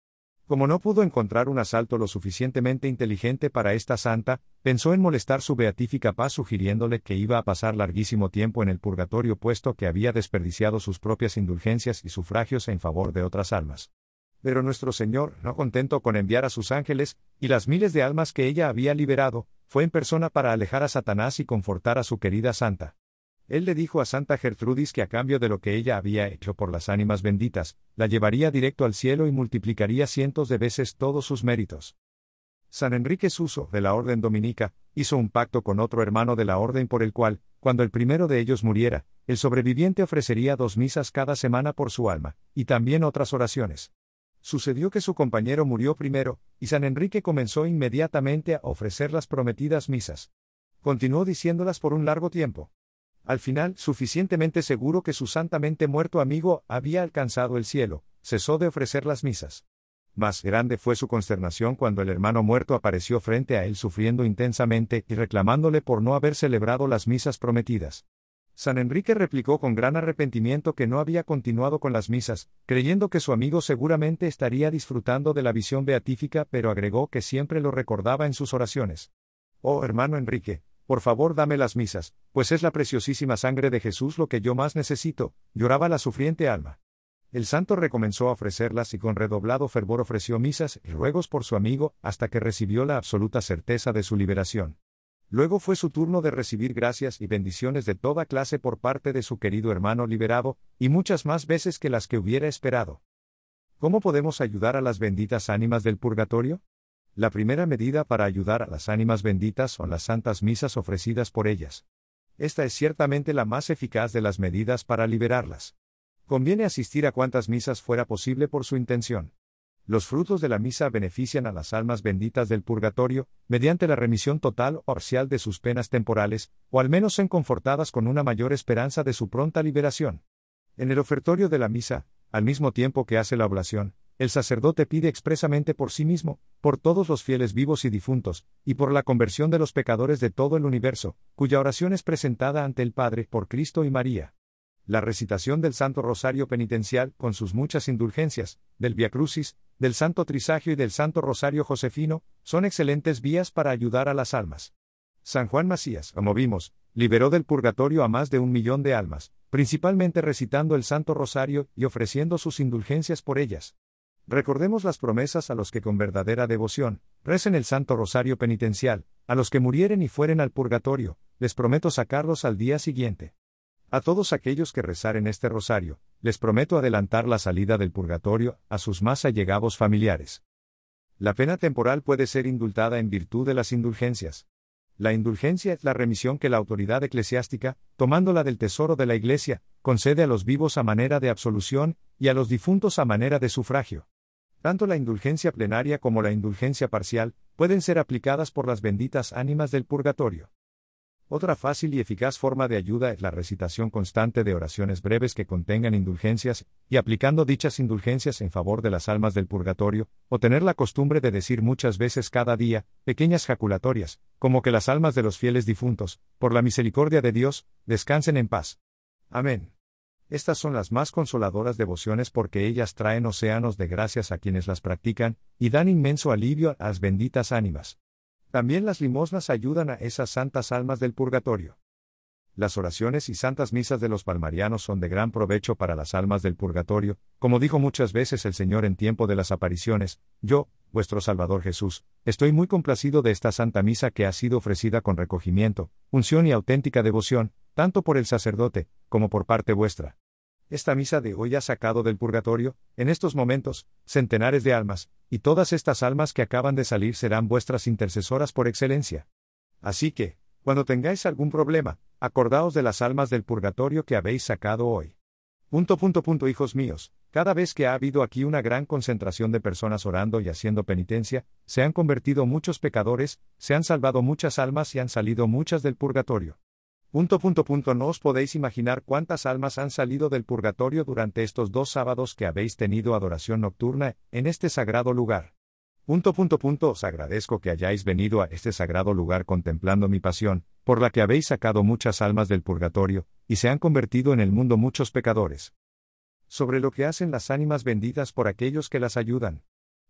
Como no pudo encontrar un asalto lo suficientemente inteligente para esta santa, pensó en molestar su beatífica paz sugiriéndole que iba a pasar larguísimo tiempo en el purgatorio puesto que había desperdiciado sus propias indulgencias y sufragios en favor de otras almas. Pero nuestro Señor, no contento con enviar a sus ángeles, y las miles de almas que ella había liberado, fue en persona para alejar a Satanás y confortar a su querida santa. Él le dijo a Santa Gertrudis que a cambio de lo que ella había hecho por las ánimas benditas, la llevaría directo al cielo y multiplicaría cientos de veces todos sus méritos. San Enrique Suso, de la Orden Dominica, hizo un pacto con otro hermano de la Orden por el cual, cuando el primero de ellos muriera, el sobreviviente ofrecería 2 misas cada semana por su alma, y también otras oraciones. Sucedió que su compañero murió primero, y San Enrique comenzó inmediatamente a ofrecer las prometidas misas. Continuó diciéndolas por un largo tiempo. Al final, suficientemente seguro que su santamente muerto amigo había alcanzado el cielo, cesó de ofrecer las misas. Más grande fue su consternación cuando el hermano muerto apareció frente a él sufriendo intensamente y reclamándole por no haber celebrado las misas prometidas. San Enrique replicó con gran arrepentimiento que no había continuado con las misas, creyendo que su amigo seguramente estaría disfrutando de la visión beatífica, pero agregó que siempre lo recordaba en sus oraciones. Oh hermano Enrique, por favor dame las misas, pues es la preciosísima sangre de Jesús lo que yo más necesito, lloraba la sufriente alma. El santo recomenzó a ofrecerlas y con redoblado fervor ofreció misas y ruegos por su amigo, hasta que recibió la absoluta certeza de su liberación. Luego fue su turno de recibir gracias y bendiciones de toda clase por parte de su querido hermano liberado, y muchas más veces que las que hubiera esperado. ¿Cómo podemos ayudar a las benditas ánimas del purgatorio? La primera medida para ayudar a las ánimas benditas son las santas misas ofrecidas por ellas. Esta es ciertamente la más eficaz de las medidas para liberarlas. Conviene asistir a cuantas misas fuera posible por su intención. Los frutos de la misa benefician a las almas benditas del purgatorio, mediante la remisión total o parcial de sus penas temporales, o al menos son confortadas con una mayor esperanza de su pronta liberación. En el ofertorio de la misa, al mismo tiempo que hace la oblación, el sacerdote pide expresamente por sí mismo, por todos los fieles vivos y difuntos, y por la conversión de los pecadores de todo el universo, cuya oración es presentada ante el Padre por Cristo y María. La recitación del Santo Rosario Penitencial, con sus muchas indulgencias, del Vía Crucis, del Santo Trisagio y del Santo Rosario Josefino, son excelentes vías para ayudar a las almas. San Juan Macías, como vimos, liberó del purgatorio a más de 1 millón de almas, principalmente recitando el Santo Rosario y ofreciendo sus indulgencias por ellas. Recordemos las promesas a los que con verdadera devoción recen el Santo Rosario Penitencial, a los que murieren y fueren al purgatorio, les prometo sacarlos al día siguiente. A todos aquellos que rezaren este rosario, les prometo adelantar la salida del purgatorio a sus más allegados familiares. La pena temporal puede ser indultada en virtud de las indulgencias. La indulgencia es la remisión que la autoridad eclesiástica, tomándola del tesoro de la Iglesia, concede a los vivos a manera de absolución, y a los difuntos a manera de sufragio. Tanto la indulgencia plenaria como la indulgencia parcial, pueden ser aplicadas por las benditas ánimas del purgatorio. Otra fácil y eficaz forma de ayuda es la recitación constante de oraciones breves que contengan indulgencias, y aplicando dichas indulgencias en favor de las almas del purgatorio, o tener la costumbre de decir muchas veces cada día, pequeñas jaculatorias, como que las almas de los fieles difuntos, por la misericordia de Dios, descansen en paz. Amén. Estas son las más consoladoras devociones porque ellas traen océanos de gracias a quienes las practican, y dan inmenso alivio a las benditas ánimas. También las limosnas ayudan a esas santas almas del purgatorio. Las oraciones y santas misas de los palmarianos son de gran provecho para las almas del purgatorio, como dijo muchas veces el Señor en tiempo de las apariciones: yo, vuestro Salvador Jesús, estoy muy complacido de esta santa misa que ha sido ofrecida con recogimiento, unción y auténtica devoción, tanto por el sacerdote, como por parte vuestra. Esta misa de hoy ha sacado del purgatorio, en estos momentos, centenares de almas, y todas estas almas que acaban de salir serán vuestras intercesoras por excelencia. Así que, cuando tengáis algún problema, acordaos de las almas del purgatorio que habéis sacado hoy. Hijos míos, cada vez que ha habido aquí una gran concentración de personas orando y haciendo penitencia, se han convertido muchos pecadores, se han salvado muchas almas y han salido muchas del purgatorio. No os podéis imaginar cuántas almas han salido del purgatorio durante estos 2 sábados que habéis tenido adoración nocturna en este sagrado lugar. Os agradezco que hayáis venido a este sagrado lugar contemplando mi pasión, por la que habéis sacado muchas almas del purgatorio, y se han convertido en el mundo muchos pecadores. Sobre lo que hacen las ánimas benditas por aquellos que las ayudan.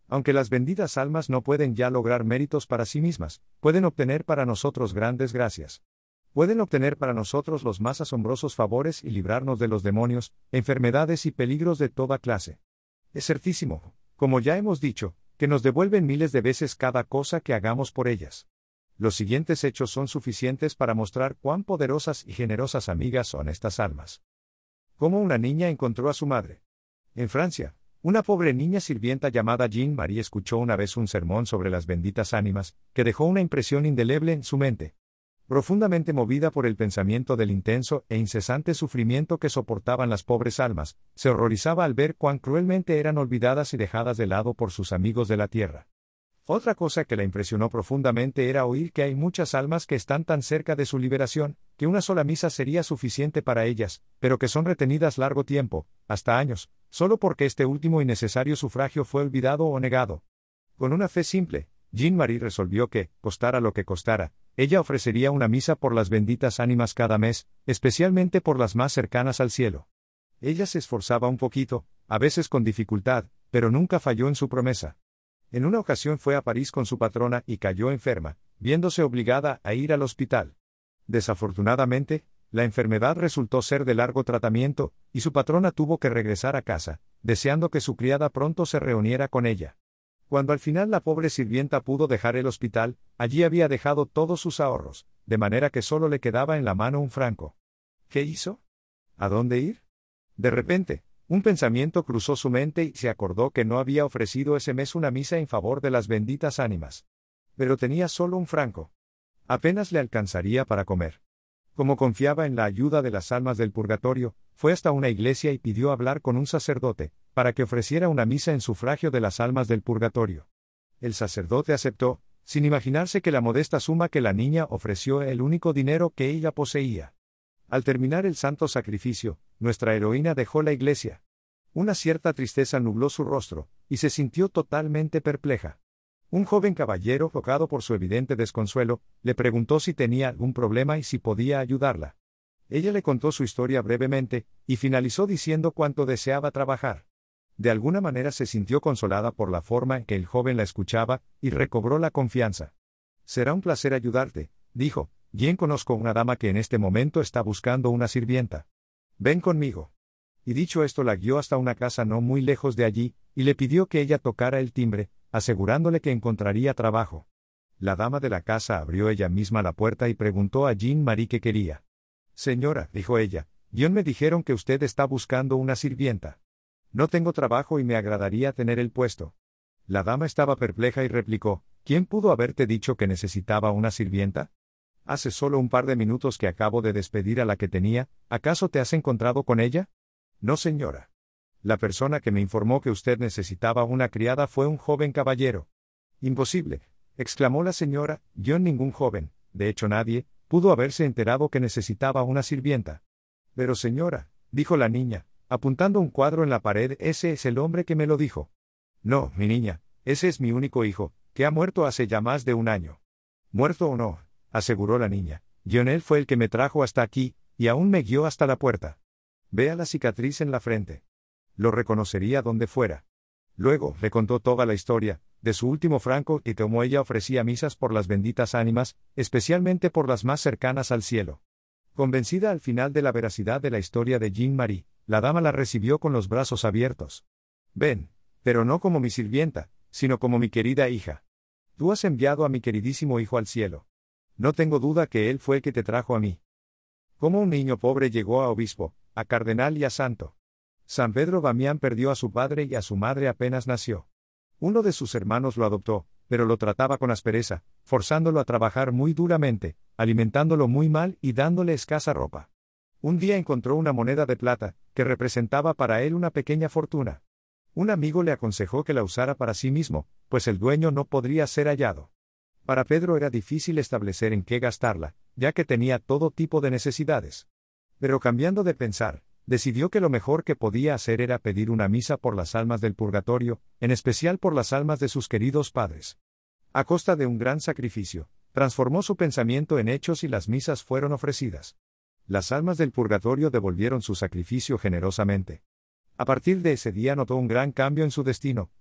Aunque las benditas almas no pueden ya lograr méritos para sí mismas, pueden obtener para nosotros grandes gracias. Pueden obtener para nosotros los más asombrosos favores y librarnos de los demonios, enfermedades y peligros de toda clase. Es certísimo, como ya hemos dicho, que nos devuelven miles de veces cada cosa que hagamos por ellas. Los siguientes hechos son suficientes para mostrar cuán poderosas y generosas amigas son estas almas. Cómo una niña encontró a su madre. En Francia, una pobre niña sirvienta llamada Jean-Marie escuchó una vez un sermón sobre las benditas ánimas, que dejó una impresión indeleble en su mente. Profundamente movida por el pensamiento del intenso e incesante sufrimiento que soportaban las pobres almas, se horrorizaba al ver cuán cruelmente eran olvidadas y dejadas de lado por sus amigos de la tierra. Otra cosa que la impresionó profundamente era oír que hay muchas almas que están tan cerca de su liberación, que una sola misa sería suficiente para ellas, pero que son retenidas largo tiempo, hasta años, solo porque este último y necesario sufragio fue olvidado o negado. Con una fe simple, Jean-Marie resolvió que, costara lo que costara, ella ofrecería una misa por las benditas ánimas cada mes, especialmente por las más cercanas al cielo. Ella se esforzaba un poquito, a veces con dificultad, pero nunca falló en su promesa. En una ocasión fue a París con su patrona y cayó enferma, viéndose obligada a ir al hospital. Desafortunadamente, la enfermedad resultó ser de largo tratamiento, y su patrona tuvo que regresar a casa, deseando que su criada pronto se reuniera con ella. Cuando al final la pobre sirvienta pudo dejar el hospital, allí había dejado todos sus ahorros, de manera que solo le quedaba en la mano un franco. ¿Qué hizo? ¿A dónde ir? De repente, un pensamiento cruzó su mente y se acordó que no había ofrecido ese mes una misa en favor de las benditas ánimas. Pero tenía solo un franco. Apenas le alcanzaría para comer. Como confiaba en la ayuda de las almas del purgatorio, fue hasta una iglesia y pidió hablar con un sacerdote, para que ofreciera una misa en sufragio de las almas del purgatorio. El sacerdote aceptó, sin imaginarse que la modesta suma que la niña ofreció era el único dinero que ella poseía. Al terminar el santo sacrificio, nuestra heroína dejó la iglesia. Una cierta tristeza nubló su rostro, y se sintió totalmente perpleja. Un joven caballero, tocado por su evidente desconsuelo, le preguntó si tenía algún problema y si podía ayudarla. Ella le contó su historia brevemente, y finalizó diciendo cuánto deseaba trabajar. De alguna manera se sintió consolada por la forma en que el joven la escuchaba, y recobró la confianza. «Será un placer ayudarte», dijo. «Bien conozco una dama que en este momento está buscando una sirvienta. Ven conmigo». Y dicho esto la guió hasta una casa no muy lejos de allí, y le pidió que ella tocara el timbre, asegurándole que encontraría trabajo. La dama de la casa abrió ella misma la puerta y preguntó a Jean-Marie qué quería. «Señora», dijo ella, «me dijeron que usted está buscando una sirvienta. No tengo trabajo y me agradaría tener el puesto». La dama estaba perpleja y replicó: «¿Quién pudo haberte dicho que necesitaba una sirvienta? Hace solo un par de minutos que acabo de despedir a la que tenía, ¿acaso te has encontrado con ella?» «No, señora. La persona que me informó que usted necesitaba una criada fue un joven caballero». «Imposible», exclamó la señora, «ningún joven, de hecho nadie, pudo haberse enterado que necesitaba una sirvienta». «Pero señora», dijo la niña, apuntando un cuadro en la pared, «ese es el hombre que me lo dijo». «No, mi niña, ese es mi único hijo, que ha muerto hace ya más de un año». «Muerto o no», aseguró la niña, «él fue el que me trajo hasta aquí, y aún me guió hasta la puerta. Vea la cicatriz en la frente. Lo reconocería donde fuera». Luego, le contó toda la historia, de su último franco y cómo ella ofrecía misas por las benditas ánimas, especialmente por las más cercanas al cielo. Convencida al final de la veracidad de la historia de Jean-Marie, la dama la recibió con los brazos abiertos. «Ven, pero no como mi sirvienta, sino como mi querida hija. Tú has enviado a mi queridísimo hijo al cielo. No tengo duda que él fue el que te trajo a mí». Como un niño pobre llegó a obispo, a cardenal y a santo. San Pedro Damián perdió a su padre y a su madre apenas nació. Uno de sus hermanos lo adoptó, pero lo trataba con aspereza, forzándolo a trabajar muy duramente, alimentándolo muy mal y dándole escasa ropa. Un día encontró una moneda de plata, que representaba para él una pequeña fortuna. Un amigo le aconsejó que la usara para sí mismo, pues el dueño no podría ser hallado. Para Pedro era difícil establecer en qué gastarla, ya que tenía todo tipo de necesidades. Pero cambiando de pensar, decidió que lo mejor que podía hacer era pedir una misa por las almas del purgatorio, en especial por las almas de sus queridos padres. A costa de un gran sacrificio, transformó su pensamiento en hechos y las misas fueron ofrecidas. Las almas del purgatorio devolvieron su sacrificio generosamente. A partir de ese día notó un gran cambio en su destino,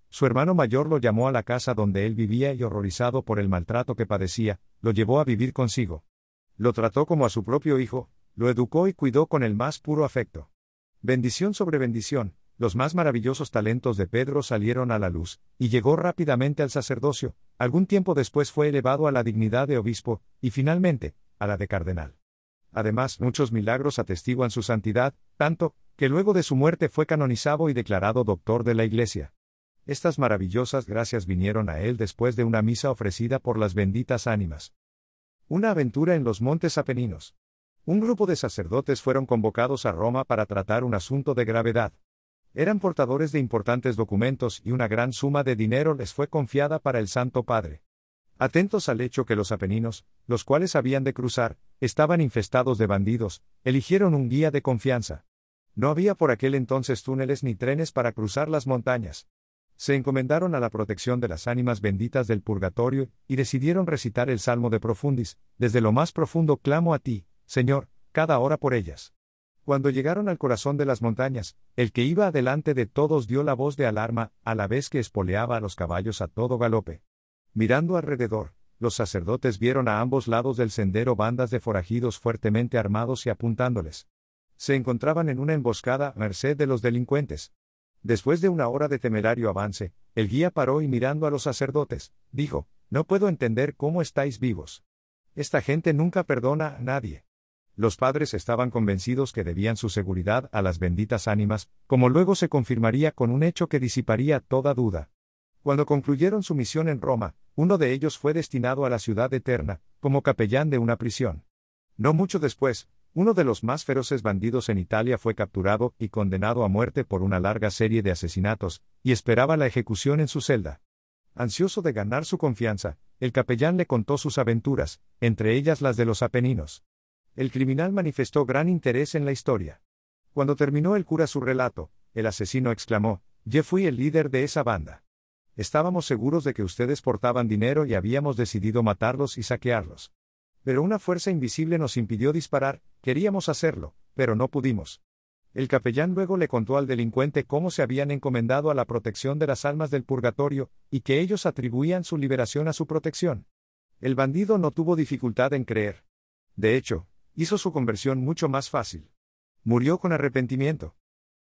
su hermano mayor lo llamó a la casa donde él vivía y, horrorizado por el maltrato que padecía, lo llevó a vivir consigo. Lo trató como a su propio hijo, lo educó y cuidó con el más puro afecto. Bendición sobre bendición, los más maravillosos talentos de Pedro salieron a la luz, y llegó rápidamente al sacerdocio. Algún tiempo después fue elevado a la dignidad de obispo, y finalmente, a la de cardenal. Además, muchos milagros atestiguan su santidad, tanto, que luego de su muerte fue canonizado y declarado doctor de la Iglesia. Estas maravillosas gracias vinieron a él después de una misa ofrecida por las benditas ánimas. Una aventura en los Montes Apeninos. Un grupo de sacerdotes fueron convocados a Roma para tratar un asunto de gravedad. Eran portadores de importantes documentos y una gran suma de dinero les fue confiada para el Santo Padre. Atentos al hecho que los Apeninos, los cuales habían de cruzar, estaban infestados de bandidos, eligieron un guía de confianza. No había por aquel entonces túneles ni trenes para cruzar las montañas. Se encomendaron a la protección de las ánimas benditas del purgatorio, y decidieron recitar el Salmo de Profundis: desde lo más profundo clamo a ti, Señor, cada hora por ellas. Cuando llegaron al corazón de las montañas, el que iba adelante de todos dio la voz de alarma, a la vez que espoleaba a los caballos a todo galope. Mirando alrededor, los sacerdotes vieron a ambos lados del sendero bandas de forajidos fuertemente armados y apuntándoles. Se encontraban en una emboscada a merced de los delincuentes. Después de una hora de temerario avance, el guía paró y, mirando a los sacerdotes, dijo: «No puedo entender cómo estáis vivos. Esta gente nunca perdona a nadie». Los padres estaban convencidos que debían su seguridad a las benditas ánimas, como luego se confirmaría con un hecho que disiparía toda duda. Cuando concluyeron su misión en Roma, uno de ellos fue destinado a la ciudad eterna, como capellán de una prisión. No mucho después, uno de los más feroces bandidos en Italia fue capturado y condenado a muerte por una larga serie de asesinatos, y esperaba la ejecución en su celda. Ansioso de ganar su confianza, el capellán le contó sus aventuras, entre ellas las de los Apeninos. El criminal manifestó gran interés en la historia. Cuando terminó el cura su relato, el asesino exclamó: «Yo fui el líder de esa banda. Estábamos seguros de que ustedes portaban dinero y habíamos decidido matarlos y saquearlos. Pero una fuerza invisible nos impidió disparar. Queríamos hacerlo, pero no pudimos». El capellán luego le contó al delincuente cómo se habían encomendado a la protección de las almas del purgatorio, y que ellos atribuían su liberación a su protección. El bandido no tuvo dificultad en creer. De hecho, hizo su conversión mucho más fácil. Murió con arrepentimiento.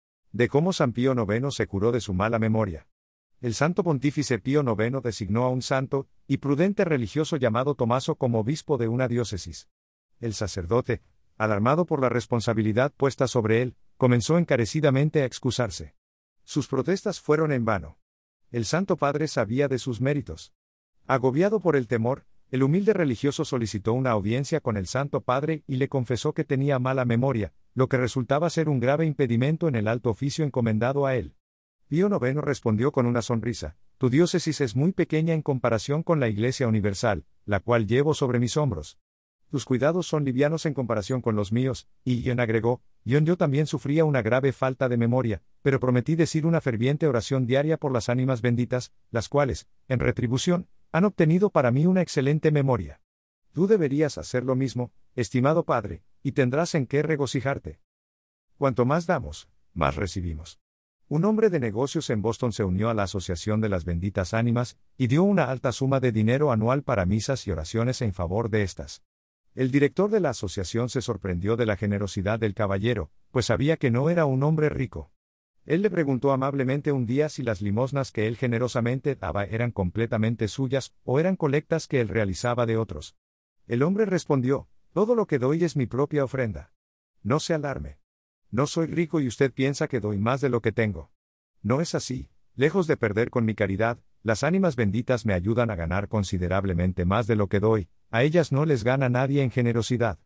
De cómo San Pío IX se curó de su mala memoria. El santo pontífice Pío IX designó a un santo y prudente religioso llamado Tomaso como obispo de una diócesis. El sacerdote, alarmado por la responsabilidad puesta sobre él, comenzó encarecidamente a excusarse. Sus protestas fueron en vano. El Santo Padre sabía de sus méritos. Agobiado por el temor, el humilde religioso solicitó una audiencia con el Santo Padre y le confesó que tenía mala memoria, lo que resultaba ser un grave impedimento en el alto oficio encomendado a él. Pío IX respondió con una sonrisa: «Tu diócesis es muy pequeña en comparación con la Iglesia Universal, la cual llevo sobre mis hombros. Tus cuidados son livianos en comparación con los míos», y John agregó: «Yo también sufría una grave falta de memoria, pero prometí decir una ferviente oración diaria por las ánimas benditas, las cuales, en retribución, han obtenido para mí una excelente memoria. Tú deberías hacer lo mismo, estimado padre, y tendrás en qué regocijarte. Cuanto más damos, más recibimos». Un hombre de negocios en Boston se unió a la Asociación de las Benditas Ánimas, y dio una alta suma de dinero anual para misas y oraciones en favor de estas. El director de la asociación se sorprendió de la generosidad del caballero, pues sabía que no era un hombre rico. Él le preguntó amablemente un día si las limosnas que él generosamente daba eran completamente suyas, o eran colectas que él realizaba de otros. El hombre respondió: «Todo lo que doy es mi propia ofrenda. No se alarme. No soy rico y usted piensa que doy más de lo que tengo. No es así. Lejos de perder con mi caridad, las ánimas benditas me ayudan a ganar considerablemente más de lo que doy. A ellas no les gana nadie en generosidad».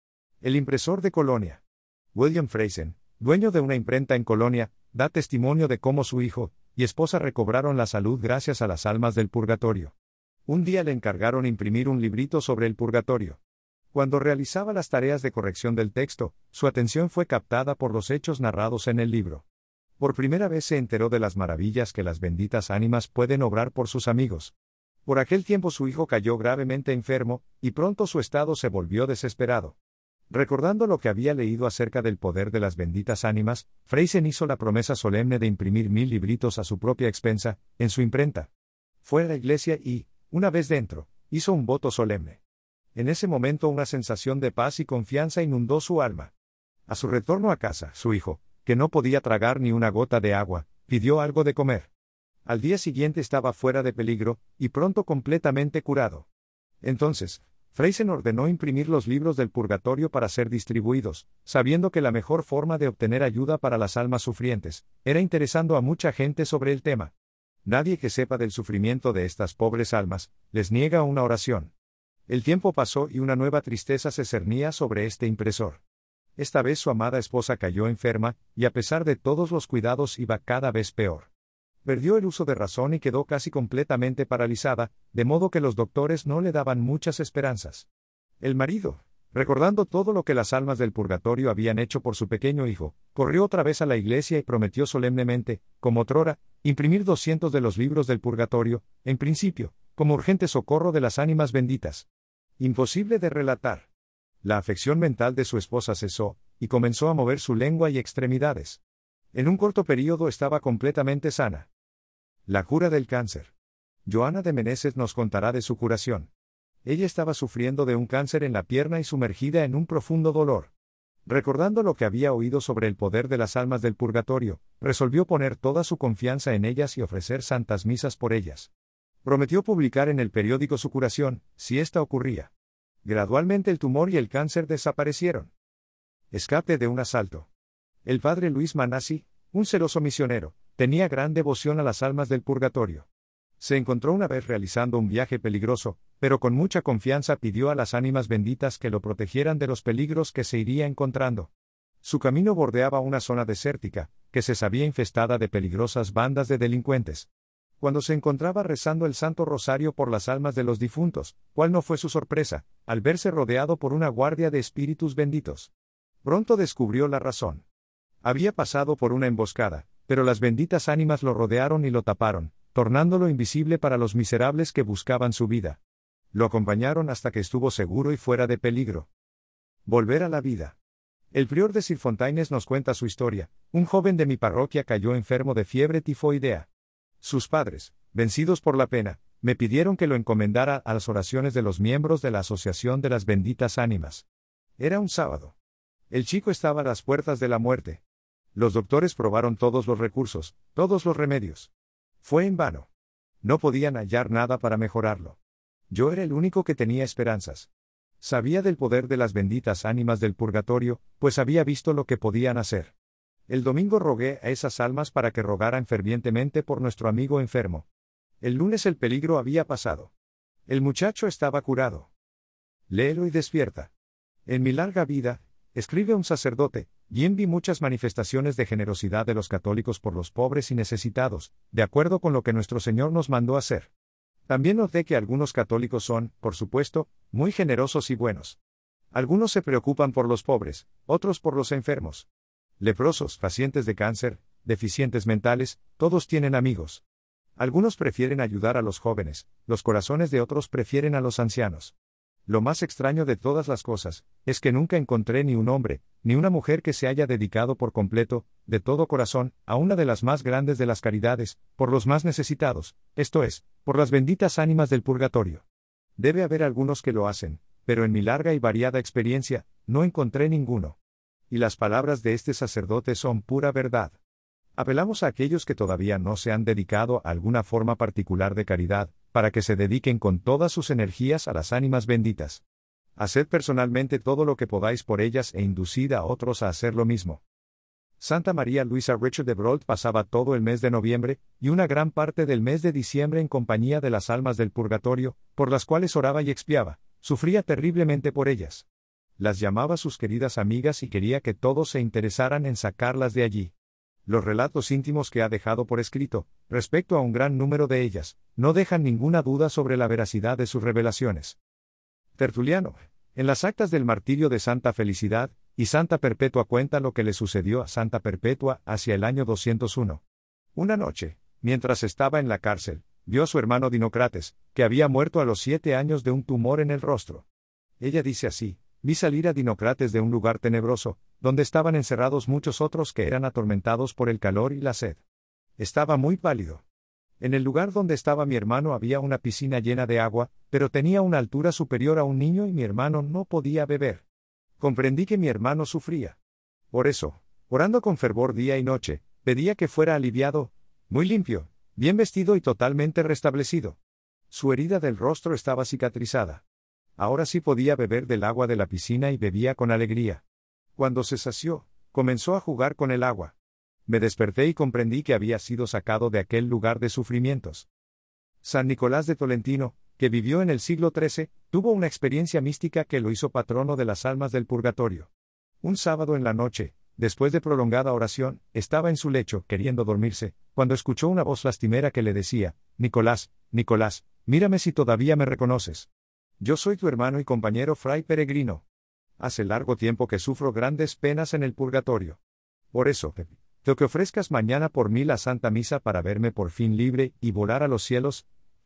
El impresor de Colonia. William Friesen, dueño de una imprenta en Colonia, da testimonio de cómo su hijo y esposa recobraron la salud gracias a las almas del purgatorio. Un día le encargaron imprimir un librito sobre el purgatorio. Cuando realizaba las tareas de corrección del texto, su atención fue captada por los hechos narrados en el libro. Por primera vez se enteró de las maravillas que las benditas ánimas pueden obrar por sus amigos. Por aquel tiempo su hijo cayó gravemente enfermo, y pronto su estado se volvió desesperado. Recordando lo que había leído acerca del poder de las benditas ánimas, Freysen hizo la promesa solemne de imprimir 1000 libritos a su propia expensa, en su imprenta. Fue a la iglesia y, una vez dentro, hizo un voto solemne. En ese momento una sensación de paz y confianza inundó su alma. A su retorno a casa, su hijo, que no podía tragar ni una gota de agua, pidió algo de comer. Al día siguiente estaba fuera de peligro, y pronto completamente curado. Entonces, Freysen ordenó imprimir los libros del purgatorio para ser distribuidos, sabiendo que la mejor forma de obtener ayuda para las almas sufrientes, era interesando a mucha gente sobre el tema. Nadie que sepa del sufrimiento de estas pobres almas, les niega una oración. El tiempo pasó y una nueva tristeza se cernía sobre este impresor. Esta vez su amada esposa cayó enferma, y a pesar de todos los cuidados iba cada vez peor. Perdió el uso de razón y quedó casi completamente paralizada, de modo que los doctores no le daban muchas esperanzas. El marido, recordando todo lo que las almas del purgatorio habían hecho por su pequeño hijo, corrió otra vez a la iglesia y prometió solemnemente, como otrora, imprimir 200 de los libros del purgatorio, en principio, como urgente socorro de las ánimas benditas. Imposible de relatar. La afección mental de su esposa cesó, y comenzó a mover su lengua y extremidades. En un corto período estaba completamente sana. La cura del cáncer. Joana de Meneses nos contará de su curación. Ella estaba sufriendo de un cáncer en la pierna y sumergida en un profundo dolor. Recordando lo que había oído sobre el poder de las almas del purgatorio, resolvió poner toda su confianza en ellas y ofrecer santas misas por ellas. Prometió publicar en el periódico su curación, si esta ocurría. Gradualmente el tumor y el cáncer desaparecieron. Escape de un asalto. El padre Luis Manassi, un celoso misionero, tenía gran devoción a las almas del purgatorio. Se encontró una vez realizando un viaje peligroso, pero con mucha confianza pidió a las ánimas benditas que lo protegieran de los peligros que se iría encontrando. Su camino bordeaba una zona desértica, que se sabía infestada de peligrosas bandas de delincuentes. Cuando se encontraba rezando el Santo Rosario por las almas de los difuntos, ¿cuál no fue su sorpresa, al verse rodeado por una guardia de espíritus benditos? Pronto descubrió la razón. Había pasado por una emboscada, pero las benditas ánimas lo rodearon y lo taparon, tornándolo invisible para los miserables que buscaban su vida. Lo acompañaron hasta que estuvo seguro y fuera de peligro. Volver a la vida. El prior de Sirfontaines nos cuenta su historia. Un joven de mi parroquia cayó enfermo de fiebre tifoidea. Sus padres, vencidos por la pena, me pidieron que lo encomendara a las oraciones de los miembros de la Asociación de las Benditas Ánimas. Era un sábado. El chico estaba a las puertas de la muerte. Los doctores probaron todos los recursos, todos los remedios. Fue en vano. No podían hallar nada para mejorarlo. Yo era el único que tenía esperanzas. Sabía del poder de las benditas ánimas del purgatorio, pues había visto lo que podían hacer. El domingo rogué a esas almas para que rogaran fervientemente por nuestro amigo enfermo. El lunes el peligro había pasado. El muchacho estaba curado. Léelo y despierta. En mi larga vida, escribe un sacerdote, bien vi muchas manifestaciones de generosidad de los católicos por los pobres y necesitados, de acuerdo con lo que nuestro Señor nos mandó hacer. También noté que algunos católicos son, por supuesto, muy generosos y buenos. Algunos se preocupan por los pobres, otros por los enfermos. Leprosos, pacientes de cáncer, deficientes mentales, todos tienen amigos. Algunos prefieren ayudar a los jóvenes, los corazones de otros prefieren a los ancianos. Lo más extraño de todas las cosas, es que nunca encontré ni un hombre, ni una mujer que se haya dedicado por completo, de todo corazón, a una de las más grandes de las caridades, por los más necesitados, esto es, por las benditas ánimas del purgatorio. Debe haber algunos que lo hacen, pero en mi larga y variada experiencia, no encontré ninguno. Y las palabras de este sacerdote son pura verdad. Apelamos a aquellos que todavía no se han dedicado a alguna forma particular de caridad, para que se dediquen con todas sus energías a las ánimas benditas. Haced personalmente todo lo que podáis por ellas e inducid a otros a hacer lo mismo. Santa María Luisa Richard de Brolt pasaba todo el mes de noviembre, y una gran parte del mes de diciembre en compañía de las almas del purgatorio, por las cuales oraba y expiaba, sufría terriblemente por ellas. Las llamaba sus queridas amigas y quería que todos se interesaran en sacarlas de allí. Los relatos íntimos que ha dejado por escrito, respecto a un gran número de ellas, no dejan ninguna duda sobre la veracidad de sus revelaciones. Tertuliano, en las actas del martirio de Santa Felicidad y Santa Perpetua cuenta lo que le sucedió a Santa Perpetua hacia el año 201. Una noche, mientras estaba en la cárcel, vio a su hermano Dinocrates, que había muerto a los 7 años de un tumor en el rostro. Ella dice así: Vi salir a Dinócrates de un lugar tenebroso, donde estaban encerrados muchos otros que eran atormentados por el calor y la sed. Estaba muy pálido. En el lugar donde estaba mi hermano había una piscina llena de agua, pero tenía una altura superior a un niño y mi hermano no podía beber. Comprendí que mi hermano sufría. Por eso, orando con fervor día y noche, pedía que fuera aliviado, muy limpio, bien vestido y totalmente restablecido. Su herida del rostro estaba cicatrizada. Ahora sí podía beber del agua de la piscina y bebía con alegría. Cuando se sació, comenzó a jugar con el agua. Me desperté y comprendí que había sido sacado de aquel lugar de sufrimientos. San Nicolás de Tolentino, que vivió en el siglo XIII, tuvo una experiencia mística que lo hizo patrono de las almas del purgatorio. Un sábado en la noche, después de prolongada oración, estaba en su lecho, queriendo dormirse, cuando escuchó una voz lastimera que le decía: Nicolás, Nicolás, mírame si todavía me reconoces. Yo soy tu hermano y compañero fray peregrino. Hace largo tiempo que sufro grandes penas en el purgatorio. Por eso, te que ofrezcas mañana por mí la Santa Misa para verme por fin libre y volar a los cielos.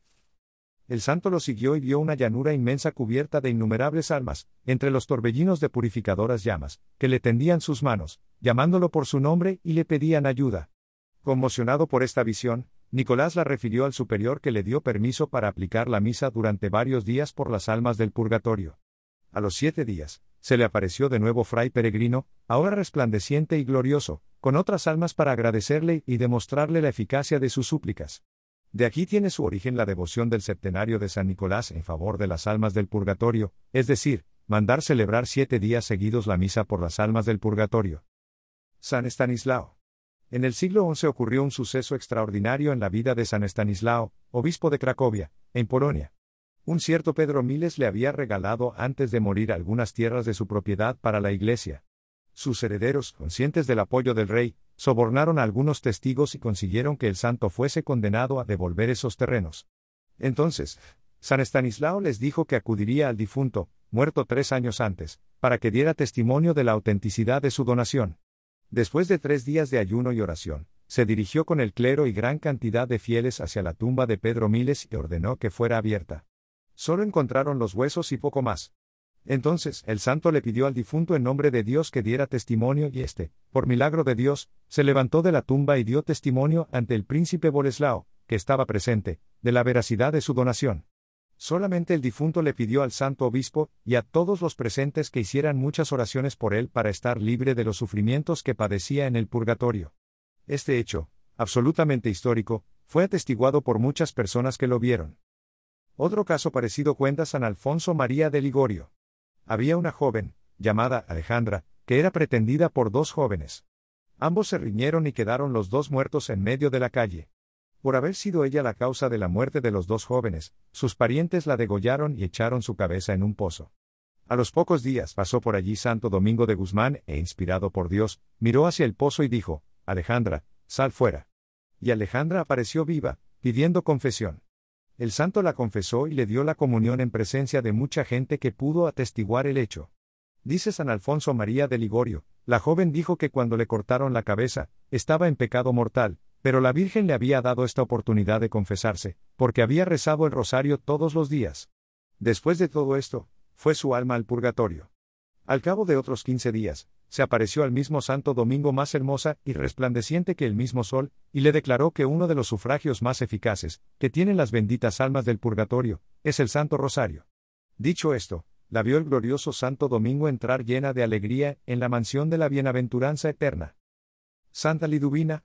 El santo lo siguió y vio una llanura inmensa cubierta de innumerables almas, entre los torbellinos de purificadoras llamas, que le tendían sus manos, llamándolo por su nombre y le pedían ayuda. Conmocionado por esta visión, Nicolás la refirió al superior, que le dio permiso para aplicar la misa durante varios días por las almas del purgatorio. A los 7 días, se le apareció de nuevo fray peregrino, ahora resplandeciente y glorioso, con otras almas para agradecerle y demostrarle la eficacia de sus súplicas. De aquí tiene su origen la devoción del septenario de San Nicolás en favor de las almas del purgatorio, es decir, mandar celebrar 7 días seguidos la misa por las almas del purgatorio. San Estanislao. En el siglo XI ocurrió un suceso extraordinario en la vida de San Estanislao, obispo de Cracovia, en Polonia. Un cierto Pedro Miles le había regalado antes de morir algunas tierras de su propiedad para la iglesia. Sus herederos, conscientes del apoyo del rey, sobornaron a algunos testigos y consiguieron que el santo fuese condenado a devolver esos terrenos. Entonces, San Estanislao les dijo que acudiría al difunto, muerto 3 años antes, para que diera testimonio de la autenticidad de su donación. Después de 3 días de ayuno y oración, se dirigió con el clero y gran cantidad de fieles hacia la tumba de Pedro Miles y ordenó que fuera abierta. Solo encontraron los huesos y poco más. Entonces, el santo le pidió al difunto en nombre de Dios que diera testimonio y éste, por milagro de Dios, se levantó de la tumba y dio testimonio ante el príncipe Boleslao, que estaba presente, de la veracidad de su donación. Solamente el difunto le pidió al santo obispo, y a todos los presentes, que hicieran muchas oraciones por él para estar libre de los sufrimientos que padecía en el purgatorio. Este hecho, absolutamente histórico, fue atestiguado por muchas personas que lo vieron. Otro caso parecido cuenta San Alfonso María de Ligorio. Había una joven, llamada Alejandra, que era pretendida por 2 jóvenes. Ambos se riñeron y quedaron los 2 muertos en medio de la calle. Por haber sido ella la causa de la muerte de los 2 jóvenes, sus parientes la degollaron y echaron su cabeza en un pozo. A los pocos días pasó por allí Santo Domingo de Guzmán e, inspirado por Dios, miró hacia el pozo y dijo: Alejandra, sal fuera. Y Alejandra apareció viva, pidiendo confesión. El santo la confesó y le dio la comunión en presencia de mucha gente que pudo atestiguar el hecho. Dice San Alfonso María de Ligorio, la joven dijo que cuando le cortaron la cabeza, estaba en pecado mortal, pero la Virgen le había dado esta oportunidad de confesarse, porque había rezado el rosario todos los días. Después de todo esto, fue su alma al purgatorio. Al cabo de otros 15 días, se apareció al mismo Santo Domingo más hermosa y resplandeciente que el mismo sol, y le declaró que uno de los sufragios más eficaces, que tienen las benditas almas del purgatorio, es el Santo Rosario. Dicho esto, la vio el glorioso Santo Domingo entrar llena de alegría en la mansión de la bienaventuranza eterna. Santa Liduvina,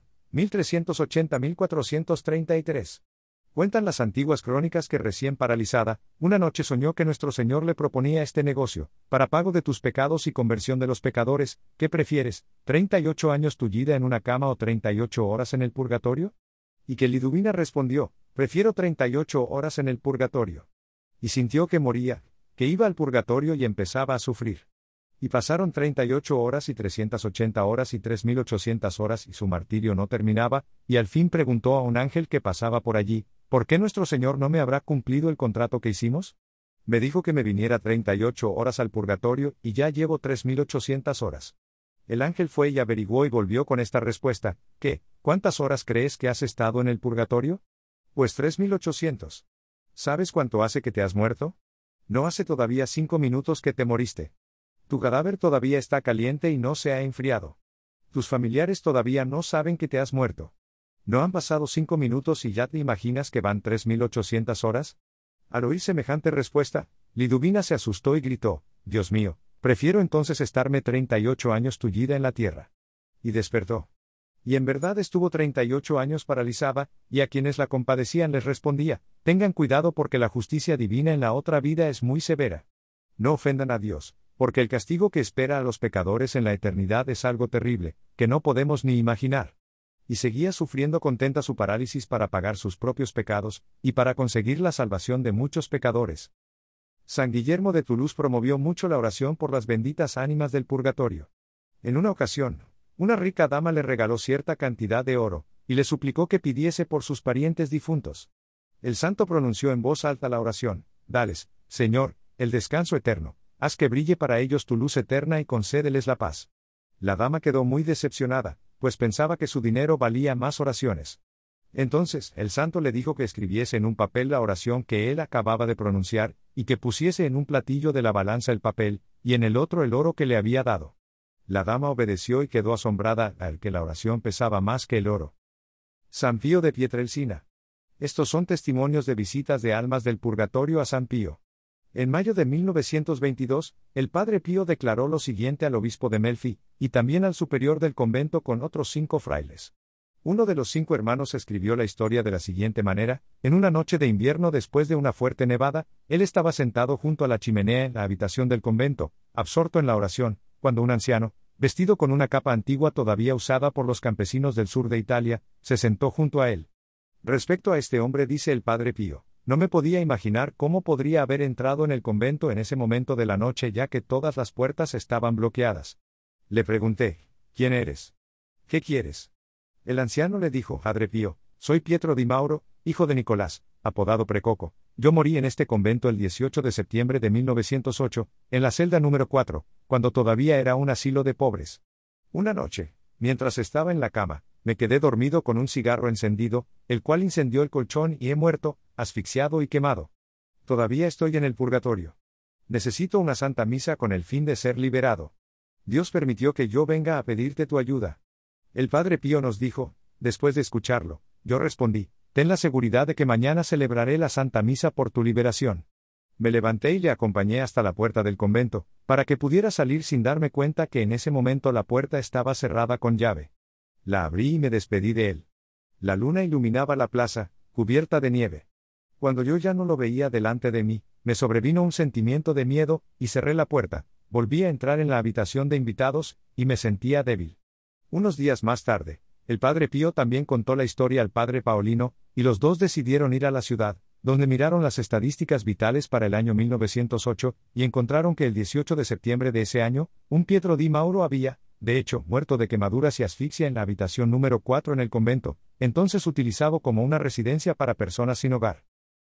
1380-1433. Cuentan las antiguas crónicas que recién paralizada, una noche soñó que nuestro Señor le proponía este negocio: para pago de tus pecados y conversión de los pecadores, ¿qué prefieres, 38 años tullida en una cama o 38 horas en el purgatorio? Y que Liduvina respondió: prefiero 38 horas en el purgatorio. Y sintió que moría, que iba al purgatorio y empezaba a sufrir. Y pasaron 38 horas y 380 horas y 3800 horas y su martirio no terminaba, y al fin preguntó a un ángel que pasaba por allí: ¿por qué nuestro Señor no me habrá cumplido el contrato que hicimos? Me dijo que me viniera 38 horas al purgatorio y ya llevo 3800 horas. El ángel fue y averiguó y volvió con esta respuesta: ¿qué? ¿Cuántas horas crees que has estado en el purgatorio? Pues 3800. ¿Sabes cuánto hace que te has muerto? No hace todavía 5 minutos que te moriste. Tu cadáver todavía está caliente y no se ha enfriado. Tus familiares todavía no saben que te has muerto. ¿No han pasado 5 minutos y ya te imaginas que van 3800 horas? Al oír semejante respuesta, Liduvina se asustó y gritó: Dios mío, prefiero entonces estarme 38 años tullida en la tierra. Y despertó. Y en verdad estuvo 38 años paralizada, y a quienes la compadecían les respondía: tengan cuidado porque la justicia divina en la otra vida es muy severa. No ofendan a Dios, porque el castigo que espera a los pecadores en la eternidad es algo terrible, que no podemos ni imaginar. Y seguía sufriendo contenta su parálisis para pagar sus propios pecados, y para conseguir la salvación de muchos pecadores. San Guillermo de Toulouse promovió mucho la oración por las benditas ánimas del purgatorio. En una ocasión, una rica dama le regaló cierta cantidad de oro, y le suplicó que pidiese por sus parientes difuntos. El santo pronunció en voz alta la oración: dales, Señor, el descanso eterno, haz que brille para ellos tu luz eterna y concédeles la paz. La dama quedó muy decepcionada, pues pensaba que su dinero valía más oraciones. Entonces, el santo le dijo que escribiese en un papel la oración que él acababa de pronunciar, y que pusiese en un platillo de la balanza el papel, y en el otro el oro que le había dado. La dama obedeció y quedó asombrada al que la oración pesaba más que el oro. San Pío de Pietrelcina. Estos son testimonios de visitas de almas del purgatorio a San Pío. En mayo de 1922, el Padre Pío declaró lo siguiente al obispo de Melfi, y también al superior del convento con otros 5 frailes. Uno de los 5 hermanos escribió la historia de la siguiente manera: en una noche de invierno después de una fuerte nevada, él estaba sentado junto a la chimenea en la habitación del convento, absorto en la oración, cuando un anciano, vestido con una capa antigua todavía usada por los campesinos del sur de Italia, se sentó junto a él. Respecto a este hombre dice el Padre Pío: no me podía imaginar cómo podría haber entrado en el convento en ese momento de la noche ya que todas las puertas estaban bloqueadas. Le pregunté: ¿quién eres? ¿Qué quieres? El anciano le dijo: Padre Pío, soy Pietro di Mauro, hijo de Nicolás, apodado Precoco. Yo morí en este convento el 18 de septiembre de 1908, en la celda número 4, cuando todavía era un asilo de pobres. Una noche, mientras estaba en la cama, me quedé dormido con un cigarro encendido, el cual incendió el colchón y he muerto, asfixiado y quemado. Todavía estoy en el purgatorio. Necesito una santa misa con el fin de ser liberado. Dios permitió que yo venga a pedirte tu ayuda. El Padre Pío nos dijo, después de escucharlo, yo respondí: ten la seguridad de que mañana celebraré la santa misa por tu liberación. Me levanté y le acompañé hasta la puerta del convento, para que pudiera salir sin darme cuenta que en ese momento la puerta estaba cerrada con llave. La abrí y me despedí de él. La luna iluminaba la plaza, cubierta de nieve. Cuando yo ya no lo veía delante de mí, me sobrevino un sentimiento de miedo, y cerré la puerta, volví a entrar en la habitación de invitados, y me sentía débil. Unos días más tarde, el Padre Pío también contó la historia al Padre Paolino, y los dos decidieron ir a la ciudad, donde miraron las estadísticas vitales para el año 1908, y encontraron que el 18 de septiembre de ese año, un Pietro di Mauro había, de hecho, muerto de quemaduras y asfixia en la habitación número 4 en el convento, entonces utilizado como una residencia para personas sin hogar.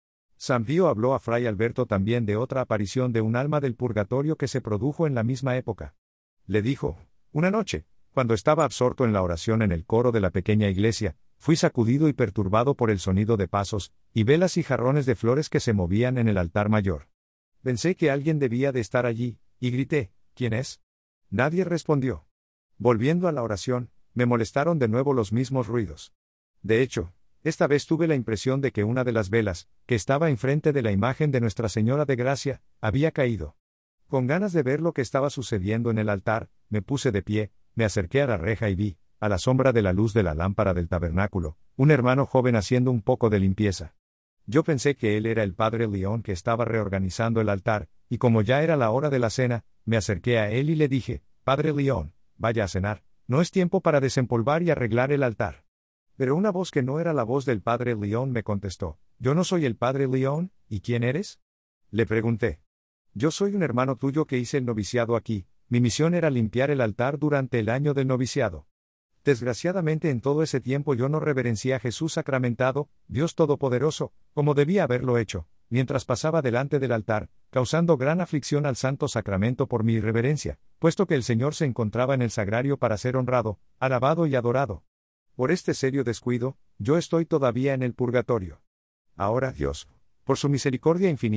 San Pío habló a Fray Alberto también de otra aparición de un alma del purgatorio que se produjo en la misma época. Le dijo: una noche, cuando estaba absorto en la oración en el coro de la pequeña iglesia, fui sacudido y perturbado por el sonido de pasos, y velas y jarrones de flores que se movían en el altar mayor. Pensé que alguien debía de estar allí, y grité: ¿quién es? Nadie respondió. Volviendo a la oración, me molestaron de nuevo los mismos ruidos. De hecho, esta vez tuve la impresión de que una de las velas, que estaba enfrente de la imagen de Nuestra Señora de Gracia, había caído. Con ganas de ver lo que estaba sucediendo en el altar, me puse de pie, me acerqué a la reja y vi, a la sombra de la luz de la lámpara del tabernáculo, un hermano joven haciendo un poco de limpieza. Yo pensé que él era el Padre León que estaba reorganizando el altar, y como ya era la hora de la cena, me acerqué a él y le dije: Padre León, vaya a cenar, no es tiempo para desempolvar y arreglar el altar. Pero una voz que no era la voz del Padre León me contestó: yo no soy el Padre León, ¿y quién eres? Le pregunté. Yo soy un hermano tuyo que hice el noviciado aquí, mi misión era limpiar el altar durante el año del noviciado. Desgraciadamente en todo ese tiempo yo no reverencié a Jesús sacramentado, Dios Todopoderoso, como debía haberlo hecho, mientras pasaba delante del altar, causando gran aflicción al Santo Sacramento por mi irreverencia, puesto que el Señor se encontraba en el sagrario para ser honrado, alabado y adorado. Por este serio descuido, yo estoy todavía en el purgatorio. Ahora Dios, por su misericordia infinita,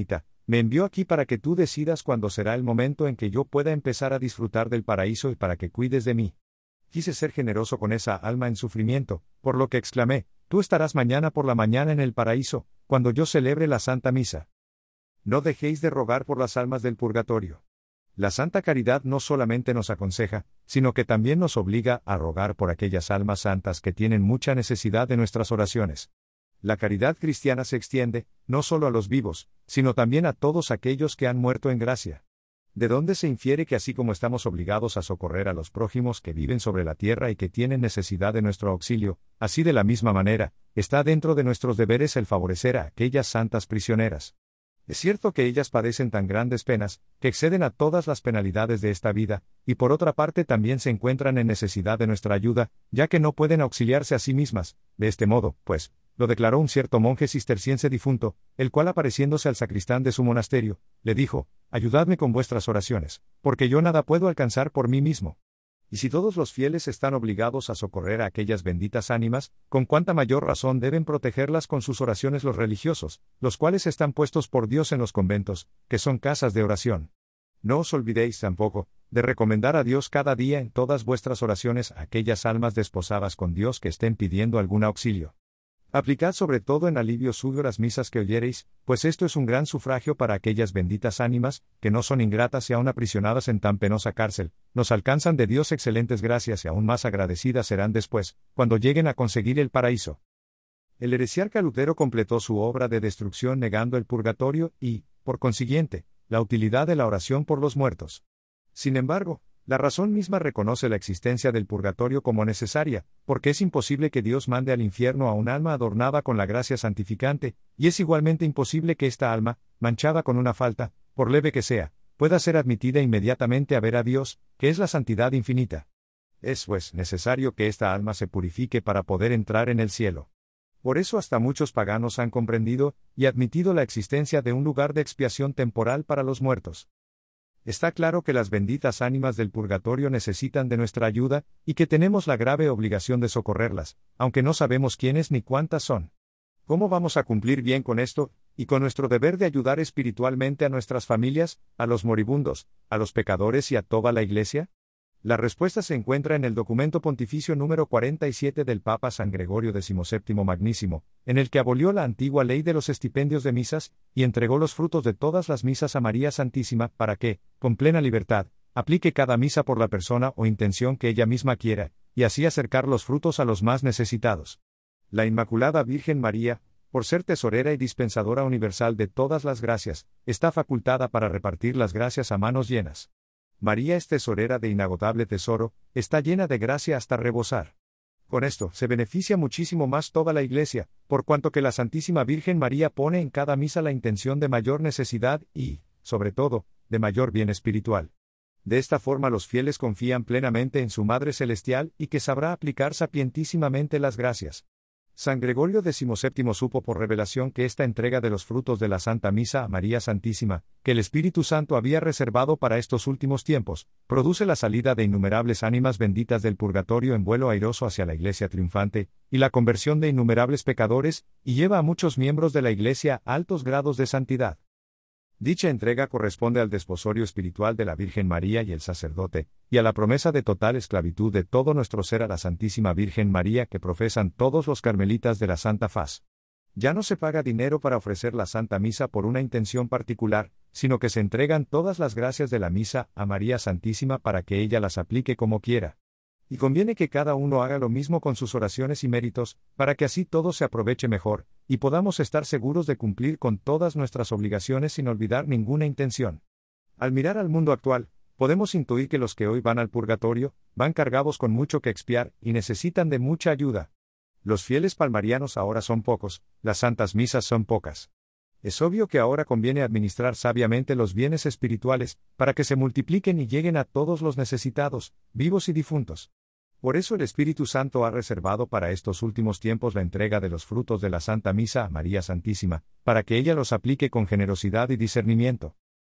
Me envió aquí para que tú decidas cuándo será el momento en que yo pueda empezar a disfrutar del paraíso y para que cuides de mí. Quise ser generoso con esa alma en sufrimiento, por lo que exclamé, tú estarás mañana por la mañana en el paraíso, cuando yo celebre la Santa Misa. No dejéis de rogar por las almas del purgatorio. La Santa Caridad no solamente nos aconseja, sino que también nos obliga a rogar por aquellas almas santas que tienen mucha necesidad de nuestras oraciones. La caridad cristiana se extiende, no solo a los vivos, sino también a todos aquellos que han muerto en gracia. De donde se infiere que así como estamos obligados a socorrer a los prójimos que viven sobre la tierra y que tienen necesidad de nuestro auxilio, así de la misma manera, está dentro de nuestros deberes el favorecer a aquellas santas prisioneras. Es cierto que ellas padecen tan grandes penas, que exceden a todas las penalidades de esta vida, y por otra parte también se encuentran en necesidad de nuestra ayuda, ya que no pueden auxiliarse a sí mismas. De este modo, pues, lo declaró un cierto monje cisterciense difunto, el cual apareciéndose al sacristán de su monasterio, le dijo, ayudadme con vuestras oraciones, porque yo nada puedo alcanzar por mí mismo. Y si todos los fieles están obligados a socorrer a aquellas benditas ánimas, con cuánta mayor razón deben protegerlas con sus oraciones los religiosos, los cuales están puestos por Dios en los conventos, que son casas de oración. No os olvidéis tampoco, de recomendar a Dios cada día en todas vuestras oraciones a aquellas almas desposadas con Dios que estén pidiendo algún auxilio. Aplicad sobre todo en alivio suyo las misas que oyereis, pues esto es un gran sufragio para aquellas benditas ánimas, que no son ingratas y aún aprisionadas en tan penosa cárcel, nos alcanzan de Dios excelentes gracias y aún más agradecidas serán después, cuando lleguen a conseguir el paraíso. El heresiarca Lutero completó su obra de destrucción negando el purgatorio y, por consiguiente, la utilidad de la oración por los muertos. Sin embargo, la razón misma reconoce la existencia del purgatorio como necesaria, porque es imposible que Dios mande al infierno a un alma adornada con la gracia santificante, y es igualmente imposible que esta alma, manchada con una falta, por leve que sea, pueda ser admitida inmediatamente a ver a Dios, que es la santidad infinita. Es pues necesario que esta alma se purifique para poder entrar en el cielo. Por eso hasta muchos paganos han comprendido y admitido la existencia de un lugar de expiación temporal para los muertos. Está claro que las benditas ánimas del purgatorio necesitan de nuestra ayuda, y que tenemos la grave obligación de socorrerlas, aunque no sabemos quiénes ni cuántas son. ¿Cómo vamos a cumplir bien con esto, y con nuestro deber de ayudar espiritualmente a nuestras familias, a los moribundos, a los pecadores y a toda la Iglesia? La respuesta se encuentra en el documento pontificio número 47 del Papa San Gregorio XVII Magnísimo, en el que abolió la antigua ley de los estipendios de misas, y entregó los frutos de todas las misas a María Santísima para que, con plena libertad, aplique cada misa por la persona o intención que ella misma quiera, y así acercar los frutos a los más necesitados. La Inmaculada Virgen María, por ser tesorera y dispensadora universal de todas las gracias, está facultada para repartir las gracias a manos llenas. María es tesorera de inagotable tesoro, está llena de gracia hasta rebosar. Con esto se beneficia muchísimo más toda la Iglesia, por cuanto que la Santísima Virgen María pone en cada misa la intención de mayor necesidad y, sobre todo, de mayor bien espiritual. De esta forma los fieles confían plenamente en su Madre Celestial y que sabrá aplicar sapientísimamente las gracias. San Gregorio XVII supo por revelación que esta entrega de los frutos de la Santa Misa a María Santísima, que el Espíritu Santo había reservado para estos últimos tiempos, produce la salida de innumerables ánimas benditas del purgatorio en vuelo airoso hacia la Iglesia triunfante, y la conversión de innumerables pecadores, y lleva a muchos miembros de la Iglesia a altos grados de santidad. Dicha entrega corresponde al desposorio espiritual de la Virgen María y el sacerdote, y a la promesa de total esclavitud de todo nuestro ser a la Santísima Virgen María que profesan todos los carmelitas de la Santa Faz. Ya no se paga dinero para ofrecer la Santa Misa por una intención particular, sino que se entregan todas las gracias de la Misa a María Santísima para que ella las aplique como quiera. Y conviene que cada uno haga lo mismo con sus oraciones y méritos, para que así todo se aproveche mejor, y podamos estar seguros de cumplir con todas nuestras obligaciones sin olvidar ninguna intención. Al mirar al mundo actual, podemos intuir que los que hoy van al purgatorio, van cargados con mucho que expiar, y necesitan de mucha ayuda. Los fieles palmarianos ahora son pocos, las santas misas son pocas. Es obvio que ahora conviene administrar sabiamente los bienes espirituales, para que se multipliquen y lleguen a todos los necesitados, vivos y difuntos. Por eso el Espíritu Santo ha reservado para estos últimos tiempos la entrega de los frutos de la Santa Misa a María Santísima, para que ella los aplique con generosidad y discernimiento.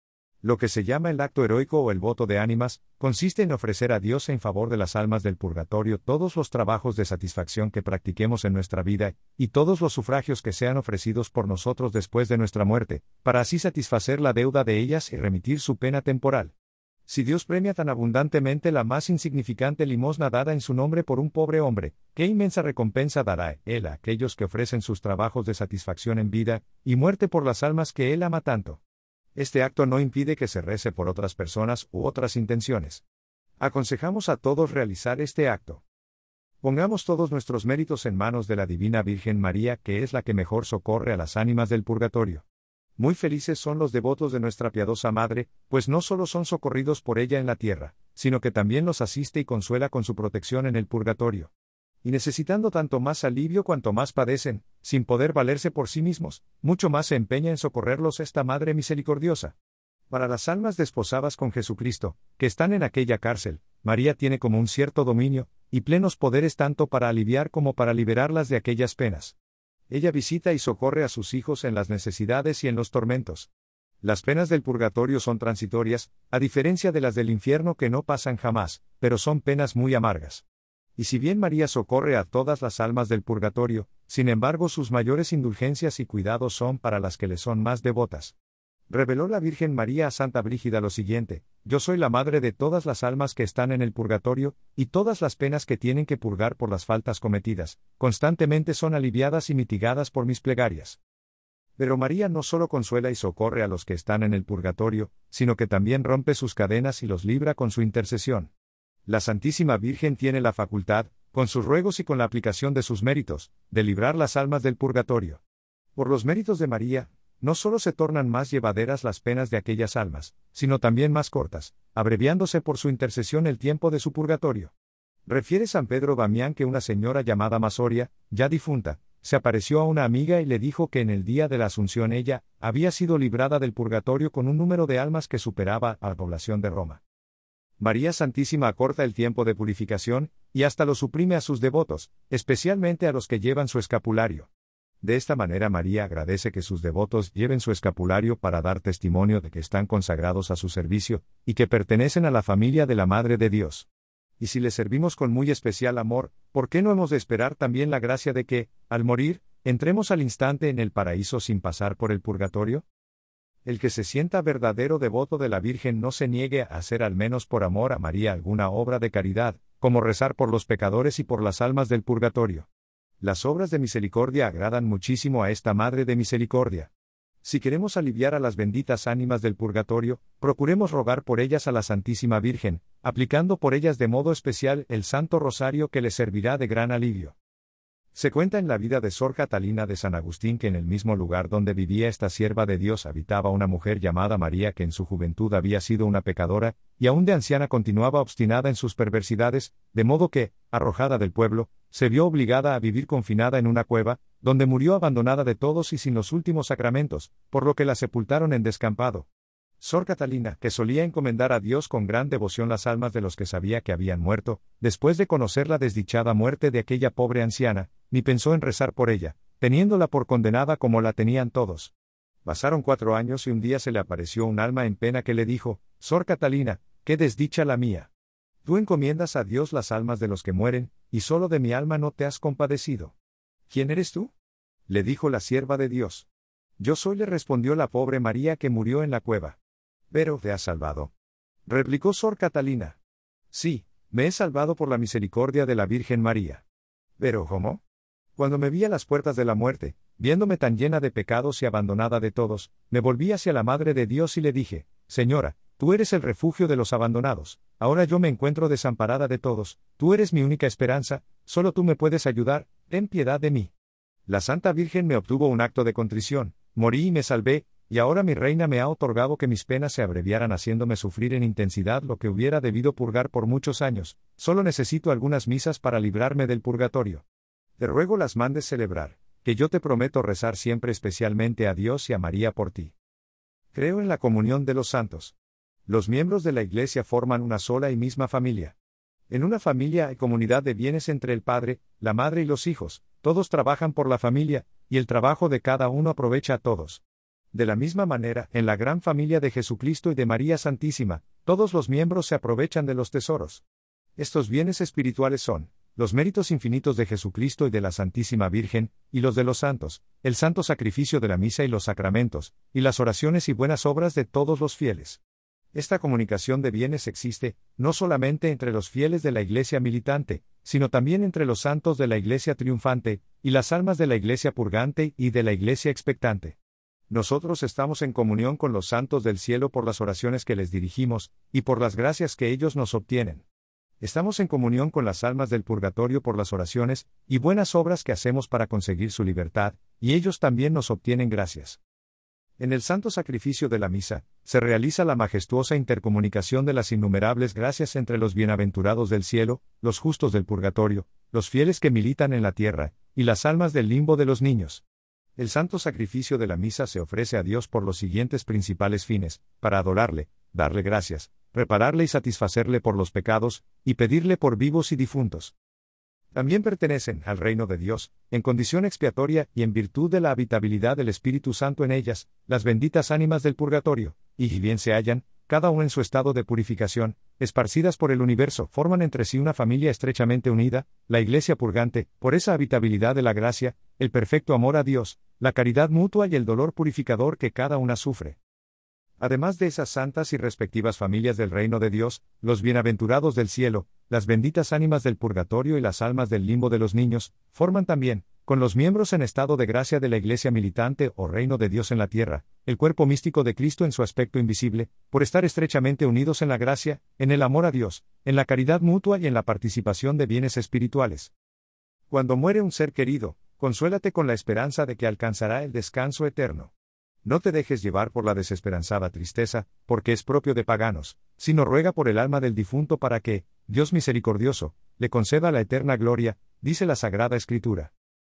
Lo que se llama el acto heroico o el voto de ánimas, consiste en ofrecer a Dios en favor de las almas del purgatorio todos los trabajos de satisfacción que practiquemos en nuestra vida, y todos los sufragios que sean ofrecidos por nosotros después de nuestra muerte, para así satisfacer la deuda de ellas y remitir su pena temporal. Si Dios premia tan abundantemente la más insignificante limosna dada en su nombre por un pobre hombre, qué inmensa recompensa dará Él a aquellos que ofrecen sus trabajos de satisfacción en vida y muerte por las almas que Él ama tanto. Este acto no impide que se rece por otras personas u otras intenciones. Aconsejamos a todos realizar este acto. Pongamos todos nuestros méritos en manos de la Divina Virgen María, que es la que mejor socorre a las ánimas del purgatorio. Muy felices son los devotos de nuestra piadosa Madre, pues no solo son socorridos por ella en la tierra, sino que también los asiste y consuela con su protección en el purgatorio. Y necesitando tanto más alivio cuanto más padecen, sin poder valerse por sí mismos, mucho más se empeña en socorrerlos esta Madre misericordiosa. Para las almas desposadas con Jesucristo, que están en aquella cárcel, María tiene como un cierto dominio, y plenos poderes tanto para aliviar como para liberarlas de aquellas penas. Ella visita y socorre a sus hijos en las necesidades y en los tormentos. Las penas del purgatorio son transitorias, a diferencia de las del infierno que no pasan jamás, pero son penas muy amargas. Y si bien María socorre a todas las almas del purgatorio, sin embargo sus mayores indulgencias y cuidados son para las que le son más devotas. Reveló la Virgen María a Santa Brígida lo siguiente: yo soy la madre de todas las almas que están en el purgatorio, y todas las penas que tienen que purgar por las faltas cometidas, constantemente son aliviadas y mitigadas por mis plegarias. Pero María no solo consuela y socorre a los que están en el purgatorio, sino que también rompe sus cadenas y los libra con su intercesión. La Santísima Virgen tiene la facultad, con sus ruegos y con la aplicación de sus méritos, de librar las almas del purgatorio. Por los méritos de María, no solo se tornan más llevaderas las penas de aquellas almas, sino también más cortas, abreviándose por su intercesión el tiempo de su purgatorio. Refiere San Pedro Damián que una señora llamada Masoria, ya difunta, se apareció a una amiga y le dijo que en el día de la Asunción ella había sido librada del purgatorio con un número de almas que superaba a la población de Roma. María Santísima acorta el tiempo de purificación, y hasta lo suprime a sus devotos, especialmente a los que llevan su escapulario. De esta manera María agradece que sus devotos lleven su escapulario para dar testimonio de que están consagrados a su servicio, y que pertenecen a la familia de la Madre de Dios. Y si le servimos con muy especial amor, ¿por qué no hemos de esperar también la gracia de que, al morir, entremos al instante en el paraíso sin pasar por el purgatorio? El que se sienta verdadero devoto de la Virgen no se niegue a hacer al menos por amor a María alguna obra de caridad, como rezar por los pecadores y por las almas del purgatorio. Las obras de misericordia agradan muchísimo a esta Madre de Misericordia. Si queremos aliviar a las benditas ánimas del purgatorio, procuremos rogar por ellas a la Santísima Virgen, aplicando por ellas de modo especial el Santo Rosario que les servirá de gran alivio. Se cuenta en la vida de Sor Catalina de San Agustín que en el mismo lugar donde vivía esta sierva de Dios habitaba una mujer llamada María que en su juventud había sido una pecadora, y aún de anciana continuaba obstinada en sus perversidades, de modo que, arrojada del pueblo, se vio obligada a vivir confinada en una cueva, donde murió abandonada de todos y sin los últimos sacramentos, por lo que la sepultaron en descampado. Sor Catalina, que solía encomendar a Dios con gran devoción las almas de los que sabía que habían muerto, después de conocer la desdichada muerte de aquella pobre anciana, ni pensó en rezar por ella, teniéndola por condenada como la tenían todos. Pasaron 4 años y un día se le apareció un alma en pena que le dijo: Sor Catalina, qué desdicha la mía. Tú encomiendas a Dios las almas de los que mueren, y solo de mi alma no te has compadecido. ¿Quién eres tú? Le dijo la sierva de Dios. Yo soy, le respondió la pobre María que murió en la cueva. Pero, ¿te has salvado? Replicó Sor Catalina. Sí, me he salvado por la misericordia de la Virgen María. Pero, ¿cómo? Cuando me vi a las puertas de la muerte, viéndome tan llena de pecados y abandonada de todos, me volví hacia la Madre de Dios y le dije: Señora, tú eres el refugio de los abandonados, ahora yo me encuentro desamparada de todos, tú eres mi única esperanza, solo tú me puedes ayudar, ten piedad de mí. La Santa Virgen me obtuvo un acto de contrición, morí y me salvé, y ahora mi reina me ha otorgado que mis penas se abreviaran haciéndome sufrir en intensidad lo que hubiera debido purgar por muchos años, solo necesito algunas misas para librarme del purgatorio. Te ruego las mandes celebrar, que yo te prometo rezar siempre especialmente a Dios y a María por ti. Creo en la comunión de los santos. Los miembros de la Iglesia forman una sola y misma familia. En una familia hay comunidad de bienes entre el padre, la madre y los hijos, todos trabajan por la familia, y el trabajo de cada uno aprovecha a todos. De la misma manera, en la gran familia de Jesucristo y de María Santísima, todos los miembros se aprovechan de los tesoros. Estos bienes espirituales son los méritos infinitos de Jesucristo y de la Santísima Virgen, y los de los santos, el santo sacrificio de la misa y los sacramentos, y las oraciones y buenas obras de todos los fieles. Esta comunicación de bienes existe, no solamente entre los fieles de la Iglesia militante, sino también entre los santos de la Iglesia triunfante, y las almas de la Iglesia purgante y de la Iglesia expectante. Nosotros estamos en comunión con los santos del cielo por las oraciones que les dirigimos, y por las gracias que ellos nos obtienen. Estamos en comunión con las almas del purgatorio por las oraciones y buenas obras que hacemos para conseguir su libertad, y ellos también nos obtienen gracias. En el santo sacrificio de la misa, se realiza la majestuosa intercomunicación de las innumerables gracias entre los bienaventurados del cielo, los justos del purgatorio, los fieles que militan en la tierra, y las almas del limbo de los niños. El santo sacrificio de la misa se ofrece a Dios por los siguientes principales fines: para adorarle, darle gracias, repararle y satisfacerle por los pecados, y pedirle por vivos y difuntos. También pertenecen al reino de Dios, en condición expiatoria y en virtud de la habitabilidad del Espíritu Santo en ellas, las benditas ánimas del purgatorio, y bien se hallan, cada una en su estado de purificación, esparcidas por el universo, forman entre sí una familia estrechamente unida, la Iglesia purgante, por esa habitabilidad de la gracia, el perfecto amor a Dios, la caridad mutua y el dolor purificador que cada una sufre. Además de esas santas y respectivas familias del reino de Dios, los bienaventurados del cielo, las benditas ánimas del purgatorio y las almas del limbo de los niños, forman también, con los miembros en estado de gracia de la Iglesia militante o reino de Dios en la tierra, el cuerpo místico de Cristo en su aspecto invisible, por estar estrechamente unidos en la gracia, en el amor a Dios, en la caridad mutua y en la participación de bienes espirituales. Cuando muere un ser querido, consuélate con la esperanza de que alcanzará el descanso eterno. No te dejes llevar por la desesperanzada tristeza, porque es propio de paganos, sino ruega por el alma del difunto para que, Dios misericordioso, le conceda la eterna gloria, dice la Sagrada Escritura.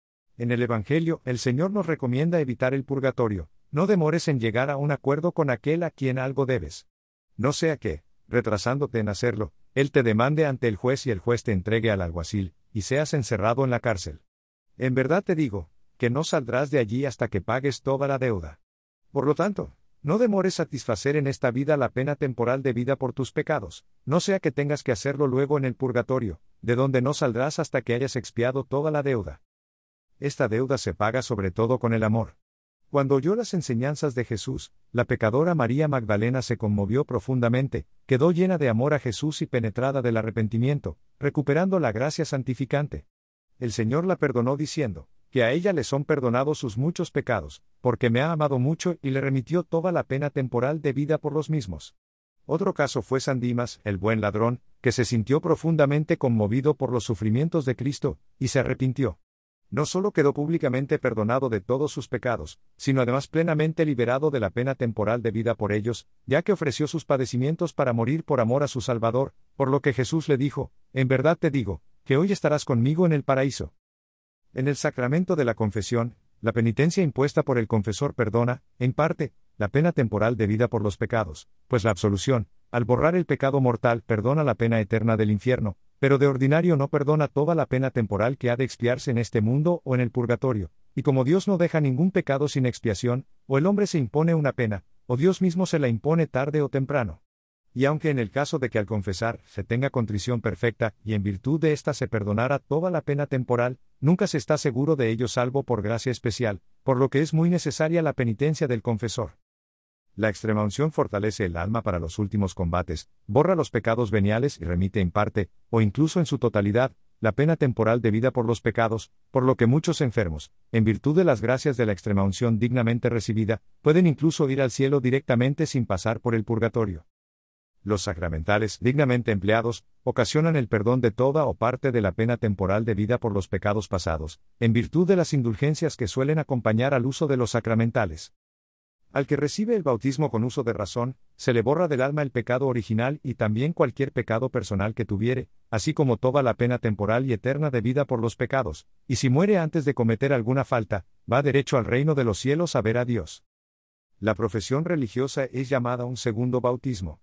En el Evangelio, el Señor nos recomienda evitar el purgatorio: no demores en llegar a un acuerdo con aquel a quien algo debes. No sea que, retrasándote en hacerlo, él te demande ante el juez y el juez te entregue al alguacil, y seas encerrado en la cárcel. En verdad te digo, que no saldrás de allí hasta que pagues toda la deuda. Por lo tanto, no demores satisfacer en esta vida la pena temporal debida por tus pecados, no sea que tengas que hacerlo luego en el purgatorio, de donde no saldrás hasta que hayas expiado toda la deuda. Esta deuda se paga sobre todo con el amor. Cuando oyó las enseñanzas de Jesús, la pecadora María Magdalena se conmovió profundamente, quedó llena de amor a Jesús y penetrada del arrepentimiento, recuperando la gracia santificante. El Señor la perdonó diciendo que a ella le son perdonados sus muchos pecados, porque me ha amado mucho, y le remitió toda la pena temporal debida por los mismos. Otro caso fue San Dimas, el buen ladrón, que se sintió profundamente conmovido por los sufrimientos de Cristo, y se arrepintió. No solo quedó públicamente perdonado de todos sus pecados, sino además plenamente liberado de la pena temporal debida por ellos, ya que ofreció sus padecimientos para morir por amor a su Salvador, por lo que Jesús le dijo: en verdad te digo, que hoy estarás conmigo en el paraíso. En el sacramento de la confesión, la penitencia impuesta por el confesor perdona, en parte, la pena temporal debida por los pecados, pues la absolución, al borrar el pecado mortal, perdona la pena eterna del infierno, pero de ordinario no perdona toda la pena temporal que ha de expiarse en este mundo o en el purgatorio, y como Dios no deja ningún pecado sin expiación, o el hombre se impone una pena, o Dios mismo se la impone tarde o temprano. Y aunque en el caso de que al confesar se tenga contrición perfecta, y en virtud de ésta se perdonara toda la pena temporal, nunca se está seguro de ello salvo por gracia especial, por lo que es muy necesaria la penitencia del confesor. La extremaunción fortalece el alma para los últimos combates, borra los pecados veniales y remite en parte, o incluso en su totalidad, la pena temporal debida por los pecados, por lo que muchos enfermos, en virtud de las gracias de la extremaunción dignamente recibida, pueden incluso ir al cielo directamente sin pasar por el purgatorio. Los sacramentales, dignamente empleados, ocasionan el perdón de toda o parte de la pena temporal debida por los pecados pasados, en virtud de las indulgencias que suelen acompañar al uso de los sacramentales. Al que recibe el bautismo con uso de razón, se le borra del alma el pecado original y también cualquier pecado personal que tuviere, así como toda la pena temporal y eterna debida por los pecados, y si muere antes de cometer alguna falta, va derecho al reino de los cielos a ver a Dios. La profesión religiosa es llamada un segundo bautismo.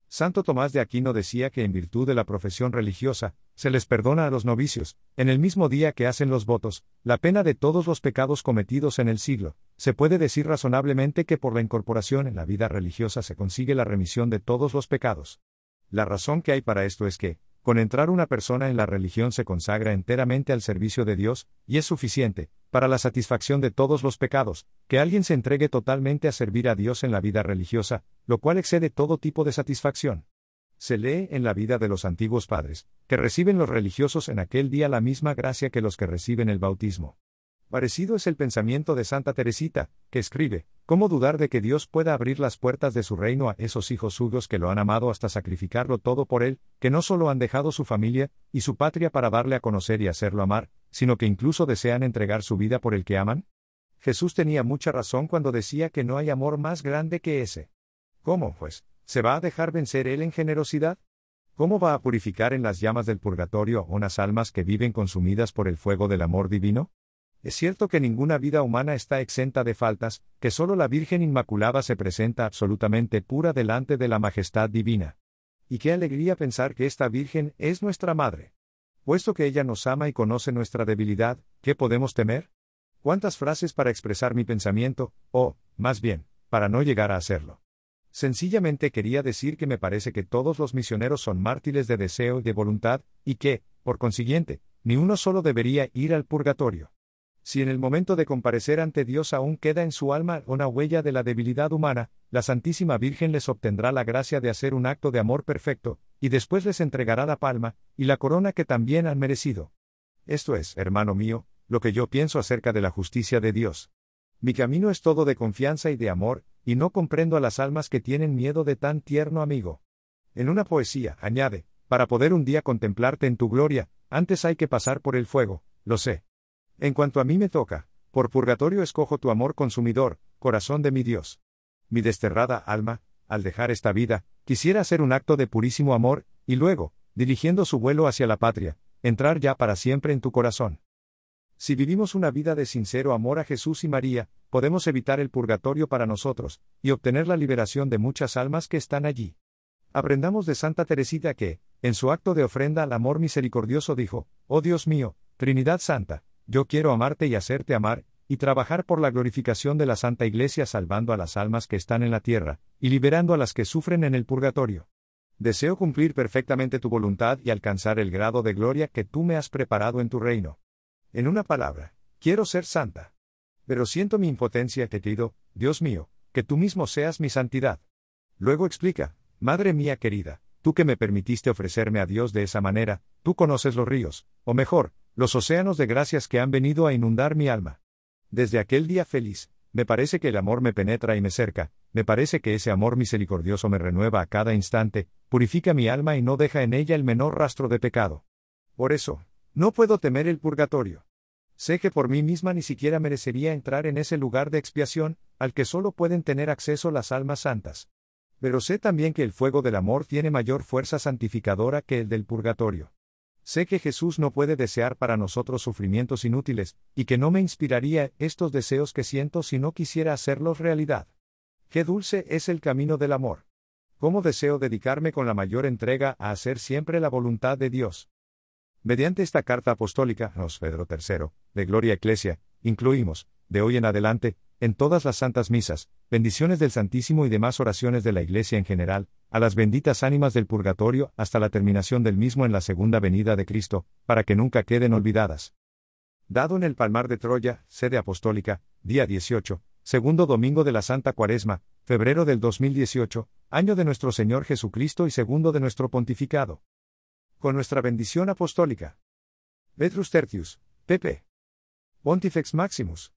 Santo Tomás de Aquino decía que en virtud de la profesión religiosa, se les perdona a los novicios, en el mismo día que hacen los votos, la pena de todos los pecados cometidos en el siglo. Se puede decir razonablemente que por la incorporación en la vida religiosa se consigue la remisión de todos los pecados. La razón que hay para esto es que, con entrar una persona en la religión se consagra enteramente al servicio de Dios, y es suficiente, para la satisfacción de todos los pecados, que alguien se entregue totalmente a servir a Dios en la vida religiosa, lo cual excede todo tipo de satisfacción. Se lee en la vida de los antiguos padres, que reciben los religiosos en aquel día la misma gracia que los que reciben el bautismo. Parecido es el pensamiento de Santa Teresita, que escribe: ¿cómo dudar de que Dios pueda abrir las puertas de su reino a esos hijos suyos que lo han amado hasta sacrificarlo todo por él, que no solo han dejado su familia y su patria para darle a conocer y hacerlo amar, sino que incluso desean entregar su vida por el que aman? Jesús tenía mucha razón cuando decía que no hay amor más grande que ese. ¿Cómo, pues, se va a dejar vencer él en generosidad? ¿Cómo va a purificar en las llamas del purgatorio a unas almas que viven consumidas por el fuego del amor divino? Es cierto que ninguna vida humana está exenta de faltas, que solo la Virgen Inmaculada se presenta absolutamente pura delante de la majestad divina. Y qué alegría pensar que esta Virgen es nuestra Madre. Puesto que ella nos ama y conoce nuestra debilidad, ¿qué podemos temer? ¿Cuántas frases para expresar mi pensamiento, o, más bien, para no llegar a hacerlo? Sencillamente quería decir que me parece que todos los misioneros son mártires de deseo y de voluntad, y que, por consiguiente, ni uno solo debería ir al purgatorio. Si en el momento de comparecer ante Dios aún queda en su alma una huella de la debilidad humana, la Santísima Virgen les obtendrá la gracia de hacer un acto de amor perfecto, y después les entregará la palma, y la corona que también han merecido. Esto es, hermano mío, lo que yo pienso acerca de la justicia de Dios. Mi camino es todo de confianza y de amor, y no comprendo a las almas que tienen miedo de tan tierno amigo. En una poesía, añade: para poder un día contemplarte en tu gloria, antes hay que pasar por el fuego, lo sé. En cuanto a mí me toca, por purgatorio escojo tu amor consumidor, corazón de mi Dios. Mi desterrada alma, al dejar esta vida, quisiera hacer un acto de purísimo amor, y luego, dirigiendo su vuelo hacia la patria, entrar ya para siempre en tu corazón. Si vivimos una vida de sincero amor a Jesús y María, podemos evitar el purgatorio para nosotros, y obtener la liberación de muchas almas que están allí. Aprendamos de Santa Teresita que, en su acto de ofrenda al amor misericordioso dijo: oh Dios mío, Trinidad Santa, yo quiero amarte y hacerte amar, y trabajar por la glorificación de la Santa Iglesia salvando a las almas que están en la tierra, y liberando a las que sufren en el purgatorio. Deseo cumplir perfectamente tu voluntad y alcanzar el grado de gloria que tú me has preparado en tu reino. En una palabra, quiero ser santa. Pero siento mi impotencia, te pido, Dios mío, que tú mismo seas mi santidad. Luego explica: Madre mía querida, tú que me permitiste ofrecerme a Dios de esa manera, tú conoces los ríos, o mejor, los océanos de gracias que han venido a inundar mi alma. Desde aquel día feliz, me parece que el amor me penetra y me cerca, me parece que ese amor misericordioso me renueva a cada instante, purifica mi alma y no deja en ella el menor rastro de pecado. Por eso, no puedo temer el purgatorio. Sé que por mí misma ni siquiera merecería entrar en ese lugar de expiación, al que solo pueden tener acceso las almas santas. Pero sé también que el fuego del amor tiene mayor fuerza santificadora que el del purgatorio. Sé que Jesús no puede desear para nosotros sufrimientos inútiles, y que no me inspiraría estos deseos que siento si no quisiera hacerlos realidad. Qué dulce es el camino del amor. Cómo deseo dedicarme con la mayor entrega a hacer siempre la voluntad de Dios. Mediante esta carta apostólica, Nos Pedro III, de Gloria Ecclesia, incluimos, de hoy en adelante, en todas las santas misas, bendiciones del Santísimo y demás oraciones de la Iglesia en general, a las benditas ánimas del purgatorio hasta la terminación del mismo en la segunda venida de Cristo, para que nunca queden olvidadas. Dado en el Palmar de Troya, sede apostólica, día 18, segundo domingo de la Santa Cuaresma, febrero del 2018, año de nuestro Señor Jesucristo y segundo de nuestro pontificado. Con nuestra bendición apostólica. Petrus Tertius, pp. Pontifex Maximus.